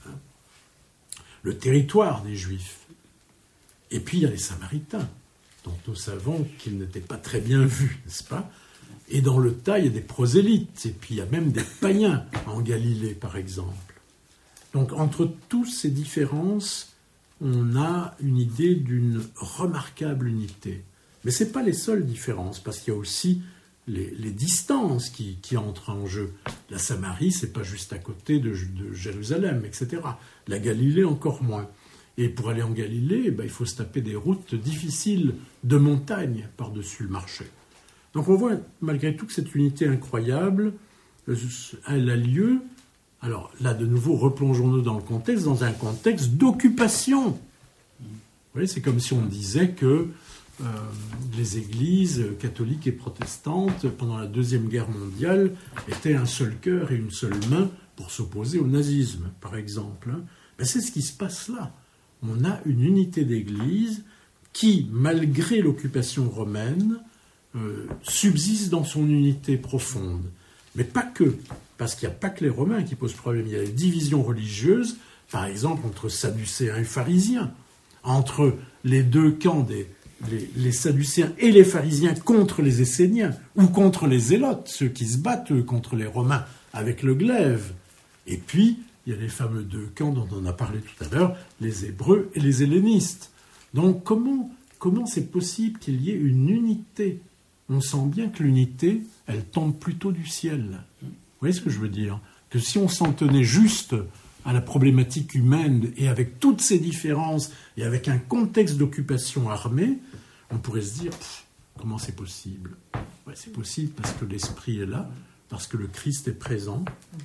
Le territoire des Juifs. Et puis il y a les Samaritains, dont nous savons qu'ils n'étaient pas très bien vus, n'est-ce pas ? Et dans le tas, il y a des prosélytes, et puis il y a même des païens en Galilée, par exemple. Donc entre toutes ces différences, on a une idée d'une remarquable unité. Mais ce n'est pas les seules différences, parce qu'il y a aussi les distances qui entrent en jeu. La Samarie, c'est pas juste à côté de Jérusalem, etc. La Galilée, encore moins. Et pour aller en Galilée, il faut se taper des routes difficiles de montagne par-dessus le marché. Donc on voit malgré tout que cette unité incroyable, elle a lieu. Alors là, de nouveau, replongeons-nous dans le contexte, dans un contexte d'occupation. Vous voyez, c'est comme si on disait que les églises catholiques et protestantes, pendant la Deuxième Guerre mondiale, étaient un seul cœur et une seule main pour s'opposer au nazisme, par exemple. C'est ce qui se passe là. On a une unité d'église qui, malgré l'occupation romaine, subsiste dans son unité profonde. Mais pas que, parce qu'il n'y a pas que les Romains qui posent problème. Il y a des divisions religieuses, par exemple, entre Sadducéens et Pharisiens, entre les deux camps les Sadducéens et les Pharisiens contre les Esséniens, ou contre les Zélotes, ceux qui se battent contre les Romains avec le glaive. Et puis, il y a les fameux deux camps dont on a parlé tout à l'heure, les Hébreux et les Hellénistes. Donc comment c'est possible qu'il y ait une unité ? On sent bien que l'unité, elle tombe plutôt du ciel. Vous voyez ce que je veux dire ? Que si on s'en tenait juste à la problématique humaine et avec toutes ces différences et avec un contexte d'occupation armée, on pourrait se dire, comment c'est possible ? C'est possible parce que l'Esprit est là, parce que le Christ est présent.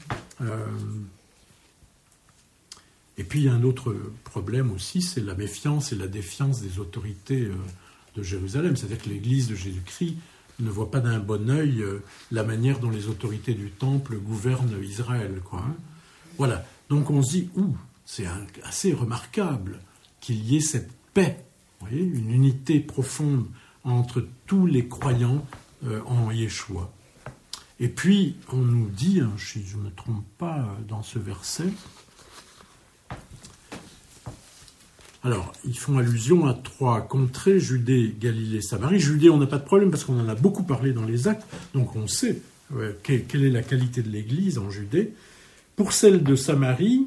Et puis il y a un autre problème aussi, c'est la méfiance et la défiance des autorités de Jérusalem. C'est-à-dire que l'Église de Jésus-Christ ne voit pas d'un bon œil la manière dont les autorités du Temple gouvernent Israël, Voilà. Donc on se dit, c'est assez remarquable qu'il y ait cette paix, vous voyez, une unité profonde entre tous les croyants en Yeshua. Et puis on nous dit, si je ne me trompe pas dans ce verset, alors ils font allusion à 3 contrées, Judée, Galilée, Samarie. Judée, on n'a pas de problème parce qu'on en a beaucoup parlé dans les Actes, donc on sait quelle est la qualité de l'Église en Judée. Pour celle de Samarie,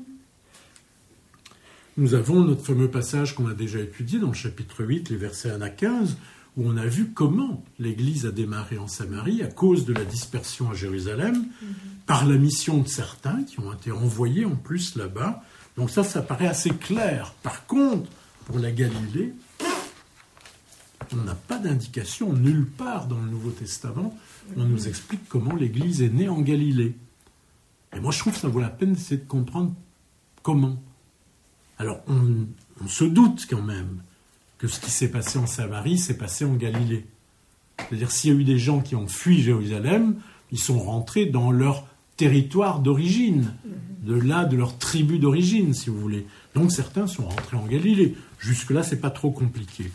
nous avons notre fameux passage qu'on a déjà étudié dans le chapitre 8, les versets 1 à 15, où on a vu comment l'Église a démarré en Samarie à cause de la dispersion à Jérusalem, par la mission de certains qui ont été envoyés en plus là-bas. Donc ça paraît assez clair. Par contre, pour la Galilée, on n'a pas d'indication nulle part dans le Nouveau Testament. On nous explique comment l'Église est née en Galilée. Et moi, je trouve que ça vaut la peine d'essayer de comprendre comment. Alors, on se doute quand même que ce qui s'est passé en Samarie s'est passé en Galilée. C'est-à-dire, s'il y a eu des gens qui ont fui Jérusalem, ils sont rentrés dans leur territoire d'origine, de leur tribu d'origine, si vous voulez. Donc, certains sont rentrés en Galilée. Jusque-là, c'est pas trop compliqué.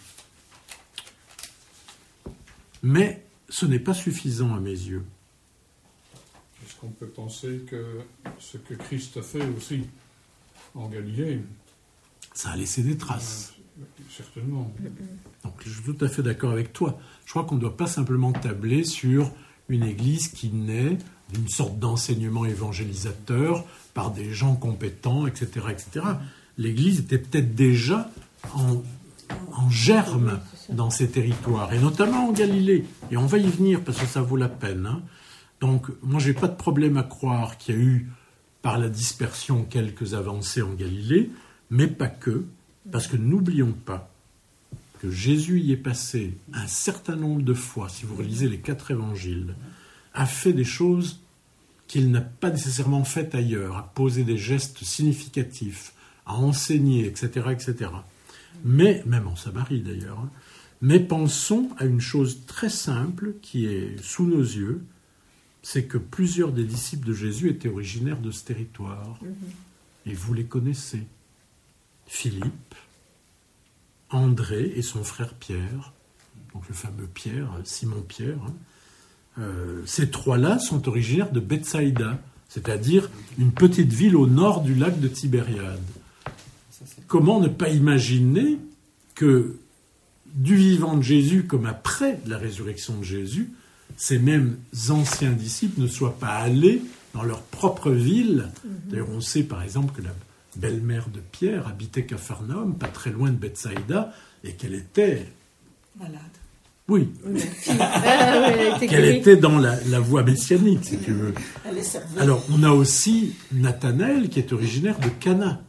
Mais ce n'est pas suffisant à mes yeux. Est-ce qu'on peut penser que ce que Christ a fait aussi en Galilée, ça a laissé des traces. Certainement. Donc, je suis tout à fait d'accord avec toi. Je crois qu'on ne doit pas simplement tabler sur une église qui naît d'une sorte d'enseignement évangélisateur par des gens compétents, etc., etc. L'église était peut-être déjà en germe dans ces territoires, et notamment en Galilée. Et on va y venir parce que ça vaut la peine. Donc, moi, je n'ai pas de problème à croire qu'il y a eu, par la dispersion, quelques avancées en Galilée, mais pas que, parce que n'oublions pas que Jésus y est passé un certain nombre de fois, si vous relisez les 4 évangiles, a fait des choses qu'il n'a pas nécessairement faites ailleurs, a posé des gestes significatifs, a enseigné, etc., etc. Mais, même en Samarie d'ailleurs, mais pensons à une chose très simple qui est sous nos yeux, c'est que plusieurs des disciples de Jésus étaient originaires de ce territoire. Et vous les connaissez. Philippe, André et son frère Pierre, donc le fameux Pierre, Simon-Pierre. Ces 3-là sont originaires de Bethsaïda, c'est-à-dire une petite ville au nord du lac de Tibériade. Comment ne pas imaginer que du vivant de Jésus comme après la résurrection de Jésus, ces mêmes anciens disciples ne soient pas allés dans leur propre ville. D'ailleurs, on sait par exemple que la belle-mère de Pierre habitait Capharnaüm, pas très loin de Bethsaïda, et qu'elle était Oui. Qu'elle était dans la voie messianique, si tu veux. Elle est servie. Alors, on a aussi Nathanaël, qui est originaire de Cana,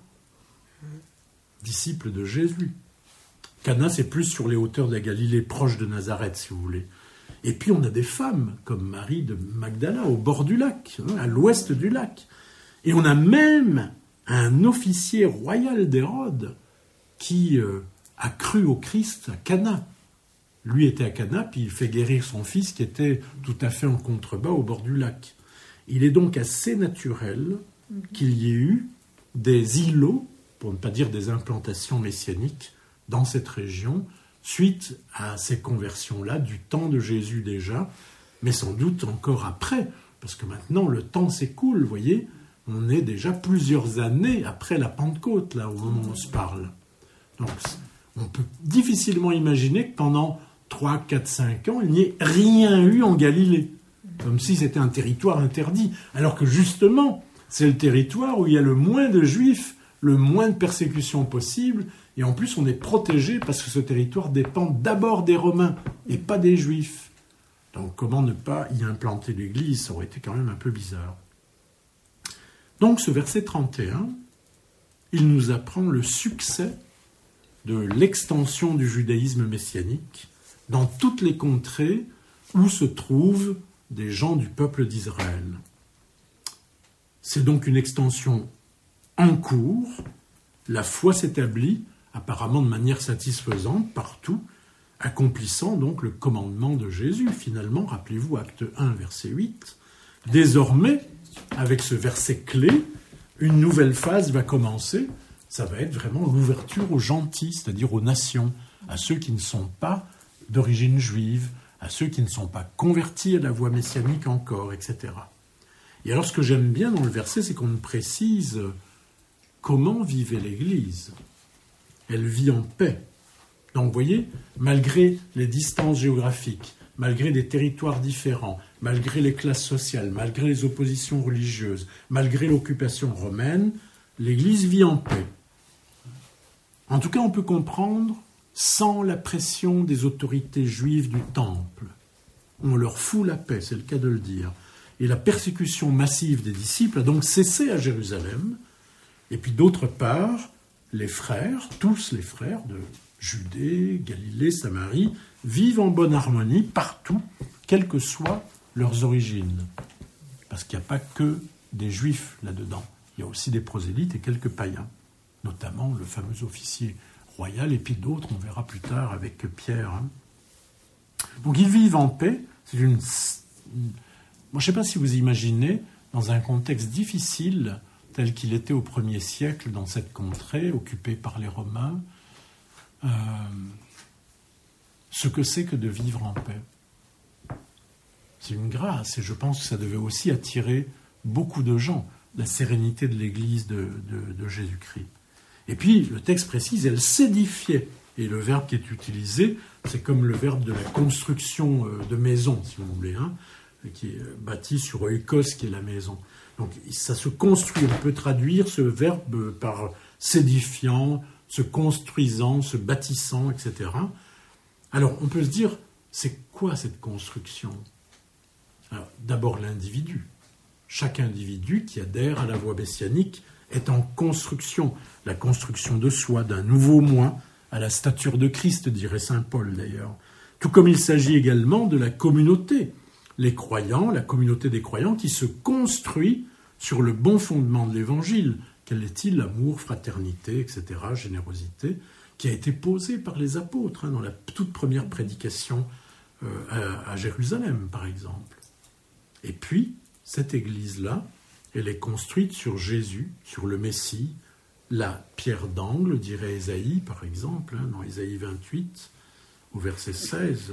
disciple de Jésus. Cana, c'est plus sur les hauteurs de la Galilée, proche de Nazareth, si vous voulez. Et puis, on a des femmes, comme Marie de Magdala, au bord du lac, à l'ouest du lac. Et on a même un officier royal d'Hérode qui a cru au Christ à Cana. Lui était à Cana, puis il fait guérir son fils qui était tout à fait en contrebas au bord du lac. Il est donc assez naturel qu'il y ait eu des îlots, pour ne pas dire des implantations messianiques, dans cette région, suite à ces conversions-là, du temps de Jésus déjà, mais sans doute encore après, parce que maintenant le temps s'écoule, vous voyez, on est déjà plusieurs années après la Pentecôte, là, au moment où on se parle. Donc, on peut difficilement imaginer que pendant 3, 4, 5 ans, il n'y ait rien eu en Galilée, comme si c'était un territoire interdit, alors que justement, c'est le territoire où il y a le moins de Juifs, le moins de persécutions possible, et en plus on est protégé parce que ce territoire dépend d'abord des Romains et pas des Juifs. Donc comment ne pas y implanter l'église, ça aurait été quand même un peu bizarre. Donc ce verset 31, il nous apprend le succès de l'extension du judaïsme messianique dans toutes les contrées où se trouvent des gens du peuple d'Israël. C'est donc une extension en cours, la foi s'établit apparemment de manière satisfaisante partout, accomplissant donc le commandement de Jésus. Finalement, rappelez-vous, acte 1, verset 8. Désormais, avec ce verset clé, une nouvelle phase va commencer. Ça va être vraiment l'ouverture aux gentils, c'est-à-dire aux nations, à ceux qui ne sont pas d'origine juive, à ceux qui ne sont pas convertis à la voie messianique encore, etc. Et alors, ce que j'aime bien dans le verset, c'est qu'on nous précise comment vivait l'Église. Elle vit en paix. Donc, vous voyez, malgré les distances géographiques, malgré des territoires différents, malgré les classes sociales, malgré les oppositions religieuses, malgré l'occupation romaine, l'Église vit en paix. En tout cas, on peut comprendre sans la pression des autorités juives du temple. On leur fout la paix, c'est le cas de le dire. Et la persécution massive des disciples a donc cessé à Jérusalem. Et puis d'autre part, les frères, tous les frères de Judée, Galilée, Samarie, vivent en bonne harmonie partout, quelles que soient leurs origines. Parce qu'il n'y a pas que des juifs là-dedans. Il y a aussi des prosélytes et quelques païens, notamment le fameux officier royal, et puis d'autres, on verra plus tard avec Pierre. Donc ils vivent en paix. C'est une... Moi, je ne sais pas si vous imaginez, dans un contexte difficile, tel qu'il était au 1er siècle, dans cette contrée, occupée par les Romains, ce que c'est que de vivre en paix. C'est une grâce, et je pense que ça devait aussi attirer beaucoup de gens, la sérénité de l'Église de Jésus-Christ. Et puis, le texte précise, elle s'édifiait. Et le verbe qui est utilisé, c'est comme le verbe de la construction de maison, si vous voulez, qui est bâti sur oikos, qui est la maison. Donc, ça se construit. On peut traduire ce verbe par s'édifiant, se construisant, se bâtissant, etc. Alors, on peut se dire, c'est quoi cette construction ? Alors, d'abord, l'individu. Chaque individu qui adhère à la voie messianique est en construction. La construction de soi, d'un nouveau moi, à la stature de Christ, dirait saint Paul d'ailleurs. Tout comme il s'agit également de la communauté. Les croyants, la communauté des croyants qui se construit sur le bon fondement de l'Évangile. Quel est-il ? L'amour, fraternité, etc., générosité, qui a été posé par les apôtres dans la toute première prédication à Jérusalem, par exemple. Et puis, cette Église-là, elle est construite sur Jésus, sur le Messie, la pierre d'angle, dirait Ésaïe, par exemple, dans Ésaïe 28, au verset 16.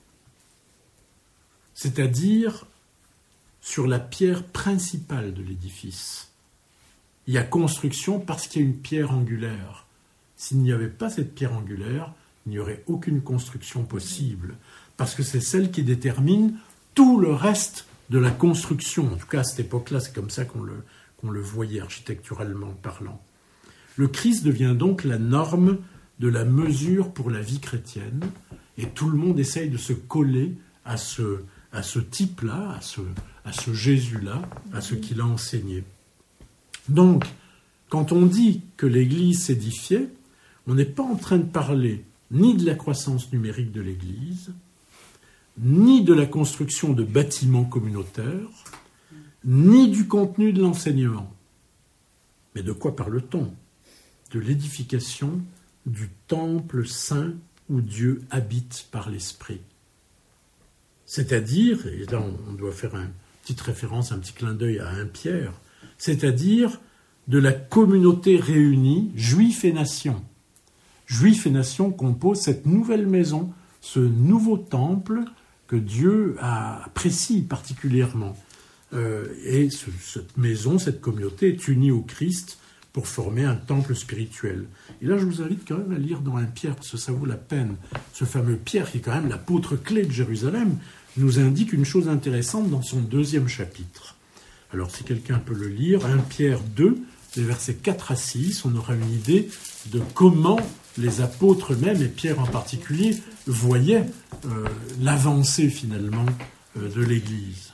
C'est-à-dire sur la pierre principale de l'édifice. Il y a construction parce qu'il y a une pierre angulaire. S'il n'y avait pas cette pierre angulaire, il n'y aurait aucune construction possible, parce que c'est celle qui détermine tout le reste de la construction. En tout cas, à cette époque-là, c'est comme ça qu'on le voyait architecturalement parlant. Le Christ devient donc la norme de la mesure pour la vie chrétienne, Et tout le monde essaye de se coller à ce type-là, à ce Jésus-là, à ce qu'il a enseigné. Donc, quand on dit que l'Église s'édifiait, on n'est pas en train de parler ni de la croissance numérique de l'Église, ni de la construction de bâtiments communautaires, ni du contenu de l'enseignement. Mais de quoi parle-t-on ? De l'édification du temple saint où Dieu habite par l'Esprit. C'est-à-dire, et là on doit faire une petite référence, un petit clin d'œil à 1 Pierre, c'est-à-dire de la communauté réunie, juifs et nations. Juifs et nations composent cette nouvelle maison, ce nouveau temple que Dieu apprécie particulièrement. Et cette maison, cette communauté est unie au Christ pour former un temple spirituel. Et là, je vous invite quand même à lire dans 1 Pierre, parce que ça vaut la peine. Ce fameux Pierre, qui est quand même l'apôtre clé de Jérusalem, nous indique une chose intéressante dans son 2e chapitre. Alors, si quelqu'un peut le lire, 1 Pierre 2, les versets 4 à 6, on aura une idée de comment les apôtres eux-mêmes, et Pierre en particulier, voyaient l'avancée finalement de l'Église.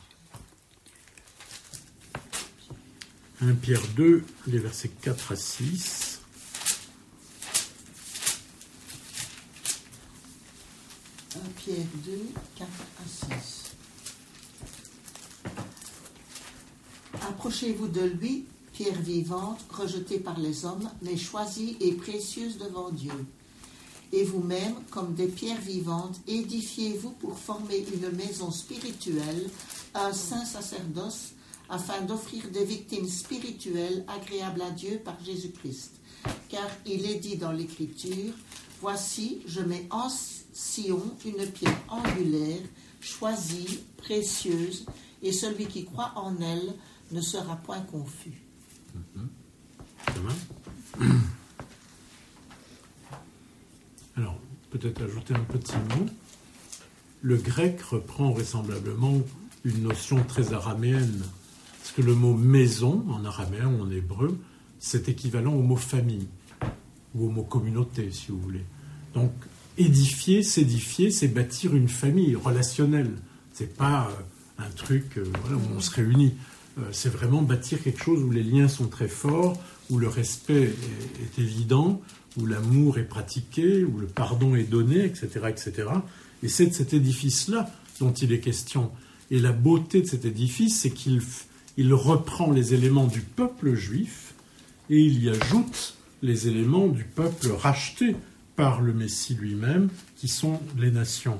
1 Pierre 2, les versets 4 à 6. Pierre 2, 4 à 6. Approchez-vous de lui, pierre vivante, rejetée par les hommes, mais choisie et précieuse devant Dieu. Et vous-même, comme des pierres vivantes, édifiez-vous pour former une maison spirituelle, un saint sacerdoce, afin d'offrir des victimes spirituelles agréables à Dieu par Jésus-Christ. Car il est dit dans l'Écriture, « Voici, je mets en Sion une pierre angulaire, choisie, précieuse, et celui qui croit en elle ne sera point confus. » Alors, peut-être ajouter un petit mot. Le grec reprend vraisemblablement une notion très araméenne. Parce que le mot maison, en araméen ou en hébreu, c'est équivalent au mot famille, ou au mot communauté, si vous voulez. Donc, édifier, s'édifier, c'est bâtir une famille relationnelle. C'est pas un truc où on se réunit. C'est vraiment bâtir quelque chose où les liens sont très forts, où le respect est évident, où l'amour est pratiqué, où le pardon est donné, etc., etc. Et c'est de cet édifice-là dont il est question. Et la beauté de cet édifice, c'est qu'il reprend les éléments du peuple juif et il y ajoute les éléments du peuple racheté par le Messie lui-même, qui sont les nations.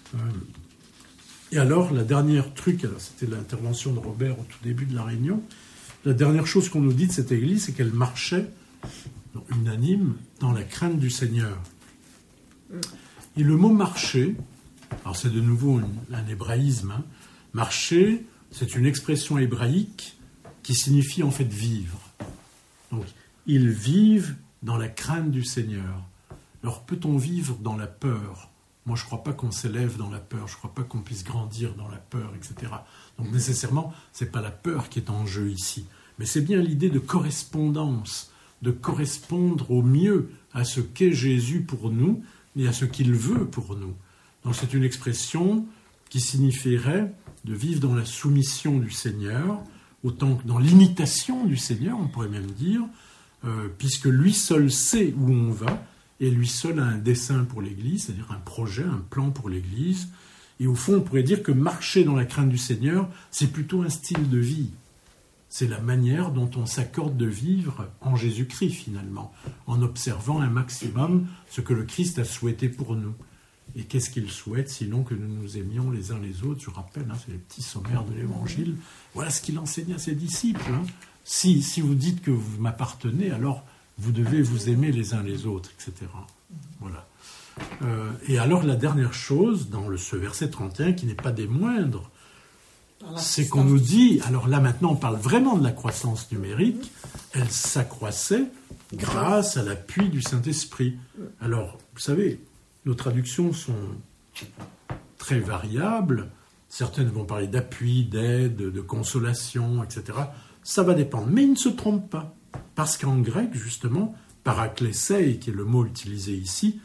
Et alors, la dernière truc, alors c'était l'intervention de Robert au tout début de la réunion, la dernière chose qu'on nous dit de cette église, c'est qu'elle marchait unanime dans la crainte du Seigneur. Et le mot marcher, alors c'est de nouveau un hébraïsme, hein. Marcher, c'est une expression hébraïque qui signifie en fait vivre. Donc, ils vivent dans la crainte du Seigneur. Alors, peut-on vivre dans la peur ? Moi, je ne crois pas qu'on s'élève dans la peur, je ne crois pas qu'on puisse grandir dans la peur, etc. Donc, nécessairement, ce n'est pas la peur qui est en jeu ici, mais c'est bien l'idée de correspondance, de correspondre au mieux à ce qu'est Jésus pour nous et à ce qu'il veut pour nous. Donc, c'est une expression qui signifierait de vivre dans la soumission du Seigneur, autant que dans l'imitation du Seigneur, on pourrait même dire, puisque lui seul sait où on va, et lui seul a un dessein pour l'Église, c'est-à-dire un projet, un plan pour l'Église. Et au fond, on pourrait dire que marcher dans la crainte du Seigneur, c'est plutôt un style de vie. C'est la manière dont on s'accorde de vivre en Jésus-Christ, finalement, en observant un maximum ce que le Christ a souhaité pour nous. Et qu'est-ce qu'il souhaite, sinon que nous nous aimions les uns les autres ? Je rappelle, c'est les petits sommaires de l'Évangile. Voilà ce qu'il enseignait à ses disciples. Si vous dites que vous m'appartenez, alors vous devez vous aimer les uns les autres, etc. Voilà. Et alors, la dernière chose, dans ce verset 31, qui n'est pas des moindres, c'est qu'on nous dit, alors là maintenant on parle vraiment de la croissance numérique, elle s'accroissait grâce à l'appui du Saint-Esprit. Alors, vous savez, nos traductions sont très variables, certaines vont parler d'appui, d'aide, de consolation, etc. Ça va dépendre, mais ils ne se trompent pas, parce qu'en grec, justement, paraklései, qui est le mot utilisé ici,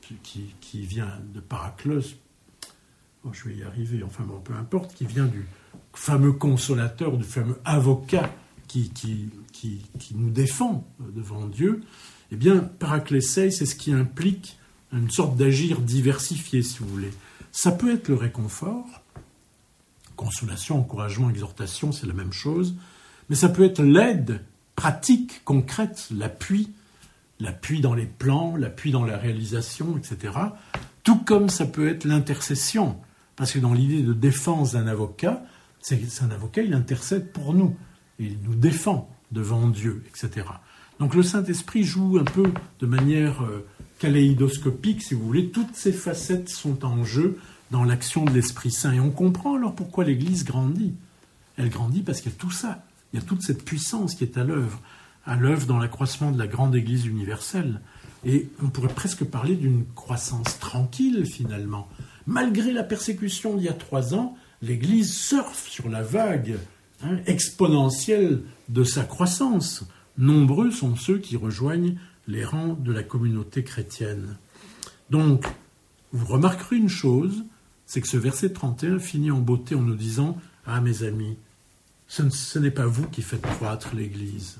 qui vient de Paraclès, je vais y arriver, enfin bon, peu importe, qui vient du fameux consolateur, du fameux avocat qui nous défend devant Dieu, eh bien, Paraclései, c'est ce qui implique une sorte d'agir diversifié, si vous voulez. Ça peut être le réconfort, consolation, encouragement, exhortation, c'est la même chose, mais ça peut être l'aide pratique, concrète, l'appui dans les plans, l'appui dans la réalisation, etc. Tout comme ça peut être l'intercession, parce que dans l'idée de défense d'un avocat, c'est un avocat, il intercède pour nous, il nous défend devant Dieu, etc. Donc le Saint-Esprit joue un peu de manière kaléidoscopique, si vous voulez, toutes ces facettes sont en jeu dans l'action de l'Esprit Saint. Et on comprend alors pourquoi l'Église grandit. Elle grandit parce qu'il y a tout ça, il y a toute cette puissance qui est à l'œuvre dans l'accroissement de la grande Église universelle. Et on pourrait presque parler d'une croissance tranquille, finalement. Malgré la persécution d'il y a 3 ans, l'Église surfe sur la vague exponentielle de sa croissance. Nombreux sont ceux qui rejoignent les rangs de la communauté chrétienne. Donc, vous remarquerez une chose, c'est que ce verset 31 finit en beauté en nous disant « Ah, mes amis, ce n'est pas vous qui faites croître l'Église.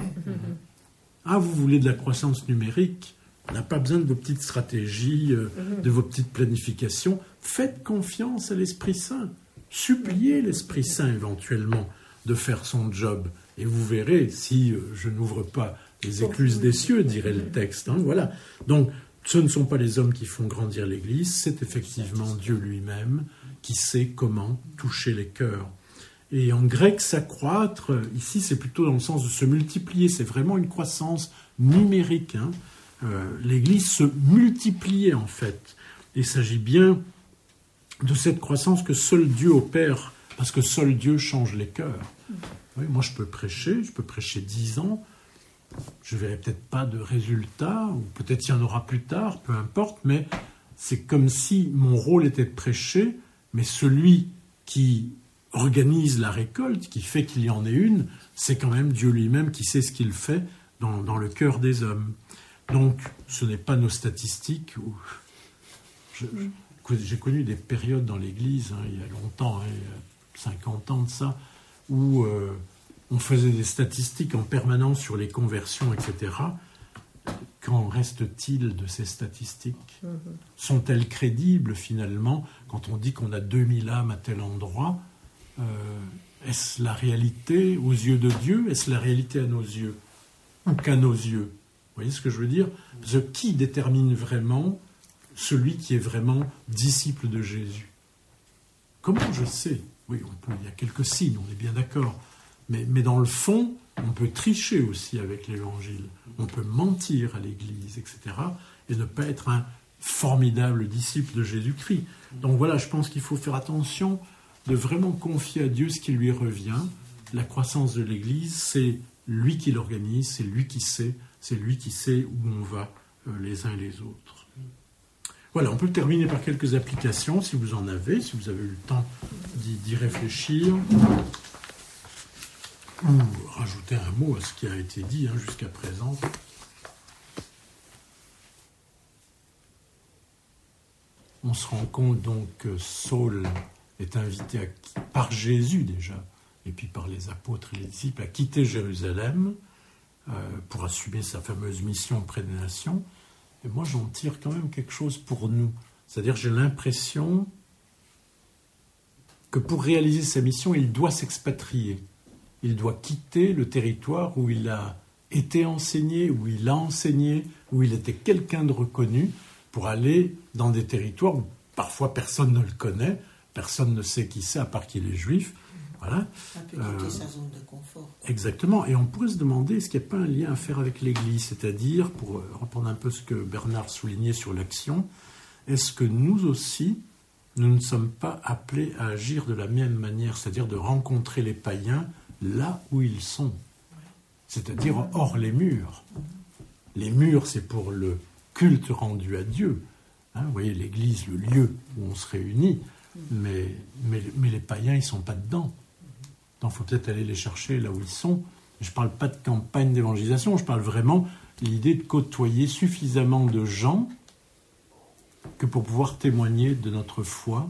Ah, vous voulez de la croissance numérique ? On n'a pas besoin de vos petites stratégies, de vos petites planifications. Faites confiance à l'Esprit Saint. Suppliez l'Esprit Saint éventuellement de faire son job. Et vous verrez, si je n'ouvre pas les écluses des cieux, dirait le texte. Voilà. Donc, ce ne sont pas les hommes qui font grandir l'Église, c'est effectivement Dieu lui-même qui sait comment toucher les cœurs. Et en grec, s'accroître, ici, c'est plutôt dans le sens de se multiplier. C'est vraiment une croissance numérique. L'Église se multipliait, en fait. Il s'agit bien de cette croissance que seul Dieu opère, parce que seul Dieu change les cœurs. Oui, moi, je peux prêcher 10 ans, je ne verrai peut-être pas de résultats, ou peut-être il y en aura plus tard, peu importe, mais c'est comme si mon rôle était de prêcher, mais celui qui organise la récolte, qui fait qu'il y en ait une, c'est quand même Dieu lui-même qui sait ce qu'il fait dans le cœur des hommes. Donc, ce n'est pas nos statistiques. J'ai connu des périodes dans l'Église, il y a longtemps, il y a 50 ans de ça, où on faisait des statistiques en permanence sur les conversions, etc. Qu'en reste-t-il de ces statistiques ? Sont-elles crédibles, finalement, quand on dit qu'on a 2000 âmes à tel endroit ? Est-ce la réalité aux yeux de Dieu ? Est-ce la réalité à nos yeux ? Ou qu'à nos yeux ? Vous voyez ce que je veux dire ? Parce que qui détermine vraiment celui qui est vraiment disciple de Jésus ? Comment je sais ? Oui, il y a quelques signes, on est bien d'accord. Mais dans le fond, on peut tricher aussi avec l'Évangile. On peut mentir à l'Église, etc. et ne pas être un formidable disciple de Jésus-Christ. Donc voilà, je pense qu'il faut faire attention de vraiment confier à Dieu ce qui lui revient. La croissance de l'Église, c'est lui qui l'organise, c'est lui qui sait où on va les uns et les autres. Voilà, on peut terminer par quelques applications, si vous en avez, si vous avez eu le temps d'y réfléchir. Ou rajouter un mot à ce qui a été dit jusqu'à présent. On se rend compte donc que Saul est invité par Jésus déjà, et puis par les apôtres et les disciples, à quitter Jérusalem pour assumer sa fameuse mission auprès des nations. Et moi, j'en tire quand même quelque chose pour nous. C'est-à-dire, j'ai l'impression que pour réaliser sa mission, il doit s'expatrier. Il doit quitter le territoire où il a été enseigné, où il a enseigné, où il était quelqu'un de reconnu, pour aller dans des territoires où parfois personne ne le connaît, personne ne sait qui c'est, à part qu'il est juif. Voilà. Un peu quitter sa zone de confort. Exactement. Et on pourrait se demander, est-ce qu'il n'y a pas un lien à faire avec l'Église ? C'est-à-dire, pour reprendre un peu ce que Bernard soulignait sur l'action, est-ce que nous aussi, nous ne sommes pas appelés à agir de la même manière, c'est-à-dire de rencontrer les païens là où ils sont, c'est-à-dire hors les murs. Les murs, c'est pour le culte rendu à Dieu. Vous voyez, l'Église, le lieu où on se réunit, mais les païens, ils ne sont pas dedans. Donc, il faut peut-être aller les chercher là où ils sont. Je ne parle pas de campagne d'évangélisation, je parle vraiment de l'idée de côtoyer suffisamment de gens que pour pouvoir témoigner de notre foi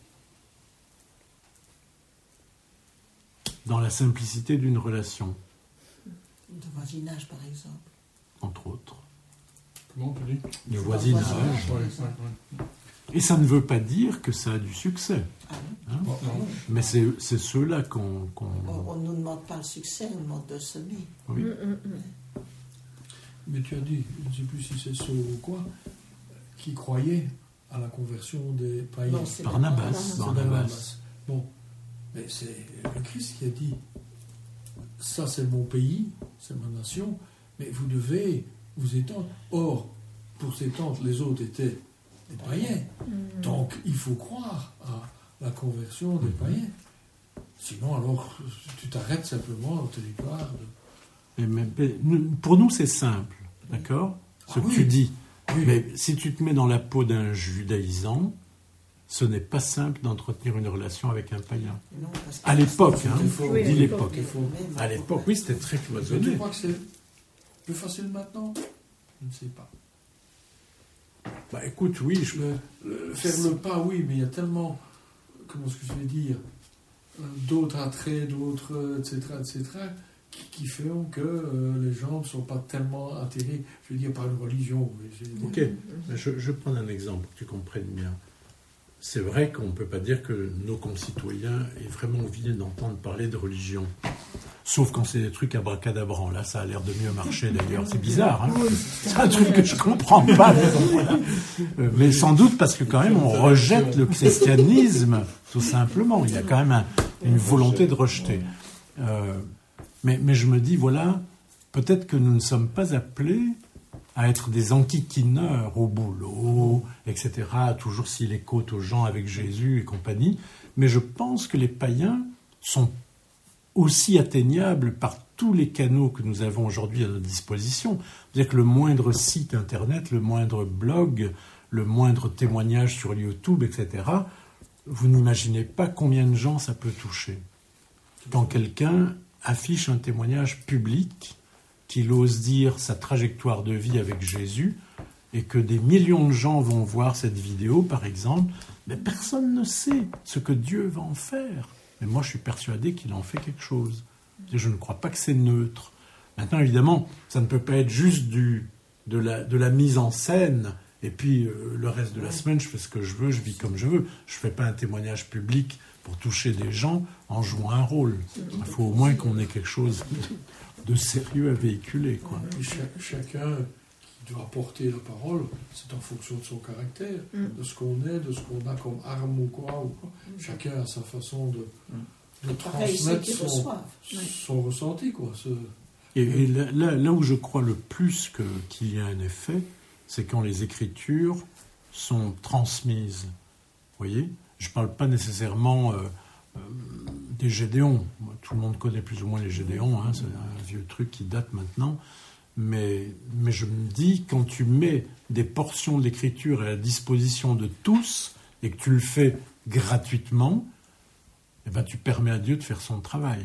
dans la simplicité d'une relation. De voisinage, par exemple. Entre autres. Comment on dit ? Le voisinage. Et ça ne veut pas dire que ça a du succès. Hein ? Mais c'est ceux-là qu'on... On ne nous demande pas le succès, on nous demande de semer. Oui. Mais tu as dit, je ne sais plus si c'est Saul ou quoi, qui croyait à la conversion des païens. Non, c'est Barnabas. Bon, mais c'est le Christ qui a dit, ça c'est mon pays, c'est ma nation, mais vous devez vous étendre. Or, pour s'étendre, les autres étaient des païens. Donc, il faut croire à la conversion des païens. Sinon, alors, tu t'arrêtes simplement au territoire de... Mais pour nous, c'est simple, d'accord ? Ce que tu dis. Oui. Mais si tu te mets dans la peau d'un judaïsant, ce n'est pas simple d'entretenir une relation avec un païen. Non, à l'époque, dis l'époque. À l'époque, oui, c'était très cloisonné. Tu crois que c'est plus facile maintenant ? Je ne sais pas. Bah écoute, oui. Faire le pas, oui, mais il y a tellement, comment est-ce que je vais dire, d'autres attraits, d'autres, etc., qui font que les gens ne sont pas tellement attirés, je veux dire, par une religion. Ok, je vais prendre un exemple pour que tu comprennes bien. C'est vrai qu'on ne peut pas dire que nos concitoyens aient vraiment envie d'entendre parler de religion. Sauf quand c'est des trucs abracadabrants. Là, ça a l'air de mieux marcher d'ailleurs. C'est bizarre, hein ? C'est un truc que je ne comprends pas. Mais sans doute parce que quand même, on rejette le christianisme, tout simplement. Il y a quand même une volonté de rejeter. Mais je me dis, voilà, peut-être que nous ne sommes pas appelés à être des enquiquineurs au boulot, etc., toujours s'il est côte aux gens avec Jésus et compagnie. Mais je pense que les païens sont aussi atteignables par tous les canaux que nous avons aujourd'hui à notre disposition. C'est-à-dire que le moindre site internet, le moindre blog, le moindre témoignage sur YouTube, etc., vous n'imaginez pas combien de gens ça peut toucher. Quand quelqu'un affiche un témoignage public, qu'il ose dire sa trajectoire de vie avec Jésus, et que des millions de gens vont voir cette vidéo, par exemple, mais personne ne sait ce que Dieu va en faire. Mais moi, je suis persuadé qu'il en fait quelque chose. Je ne crois pas que c'est neutre. Maintenant, évidemment, ça ne peut pas être juste de la mise en scène, et puis le reste de la semaine, je fais ce que je veux, je vis comme je veux. Je ne fais pas un témoignage public pour toucher des gens en jouant un rôle. Il faut au moins qu'on ait quelque chose de sérieux à véhiculer, quoi. Chacun qui doit porter la parole, c'est en fonction de son caractère, de ce qu'on est, de ce qu'on a comme arme ou quoi. Chacun a sa façon de transmettre son ressenti, quoi. Et là où je crois le plus qu'il y a un effet, c'est quand les Écritures sont transmises. Vous voyez ? Je ne parle pas nécessairement des Gédéons. Tout le monde connaît plus ou moins les Gédéons, hein, c'est un vieux truc qui date maintenant. Mais je me dis, quand tu mets des portions de l'Écriture à la disposition de tous, et que tu le fais gratuitement, eh ben, tu permets à Dieu de faire son travail.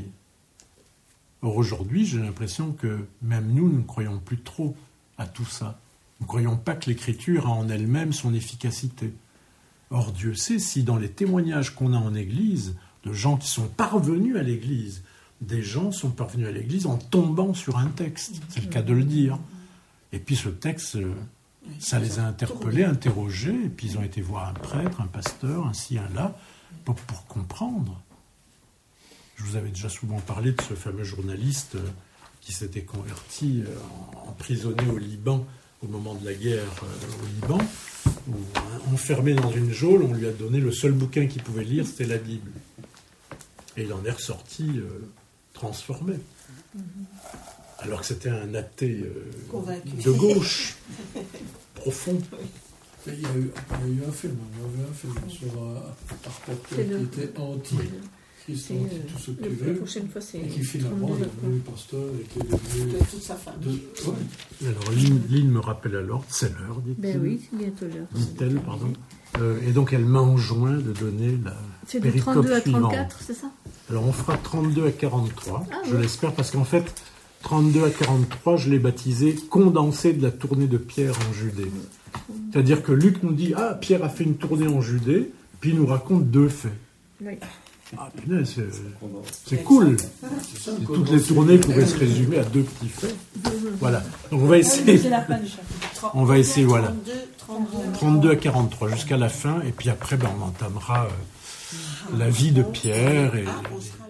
Or, aujourd'hui, j'ai l'impression que même nous ne croyons plus trop à tout ça. Nous ne croyons pas que l'Écriture a en elle-même son efficacité. Or, Dieu sait si dans les témoignages qu'on a en Église, de gens qui sont parvenus à l'Église, des gens sont parvenus à l'Église en tombant sur un texte, c'est le cas de le dire. Et puis ce texte, ça les a interpellés, interrogés, et puis ils ont été voir un prêtre, un pasteur, un ci, un là, pour comprendre. Je vous avais déjà souvent parlé de ce fameux journaliste qui s'était converti, emprisonné au Liban, au moment de la guerre au Liban, où, enfermé dans une geôle, on lui a donné le seul bouquin qu'il pouvait lire, c'était la Bible. Et il en est ressorti transformé. Alors que c'était un athée de gauche, profond. Il y a eu un film, sur un reporter qui était anti-Christ, anti-tout ce qu'il veut, et qui finalement est devenu pasteur et qui est devenu... De toute sa famille. Alors, Lynn me rappelle alors, c'est l'heure, dit-elle. Ben oui, c'est bientôt l'heure. Dit-elle, pardon. Et donc, elle m'enjoint de donner la c'est de péricope 32 à 34, suivante. c'est ça ? Alors, on fera 32 à 43, je l'espère, parce qu'en fait, 32 à 43, je l'ai baptisé « Condensé de la tournée de Pierre en Judée ». C'est-à-dire que Luc nous dit « Ah, Pierre a fait une tournée en Judée », puis il nous raconte 2 faits. Oui. Ah, punaise, c'est cool. Toutes les tournées pourraient se résumer à 2 petits faits. Voilà. Donc on va essayer. C'est la fin du chapitre. On va essayer, voilà. 32 32 à 43, jusqu'à la fin. Et puis après, on entamera la vie de Pierre. Et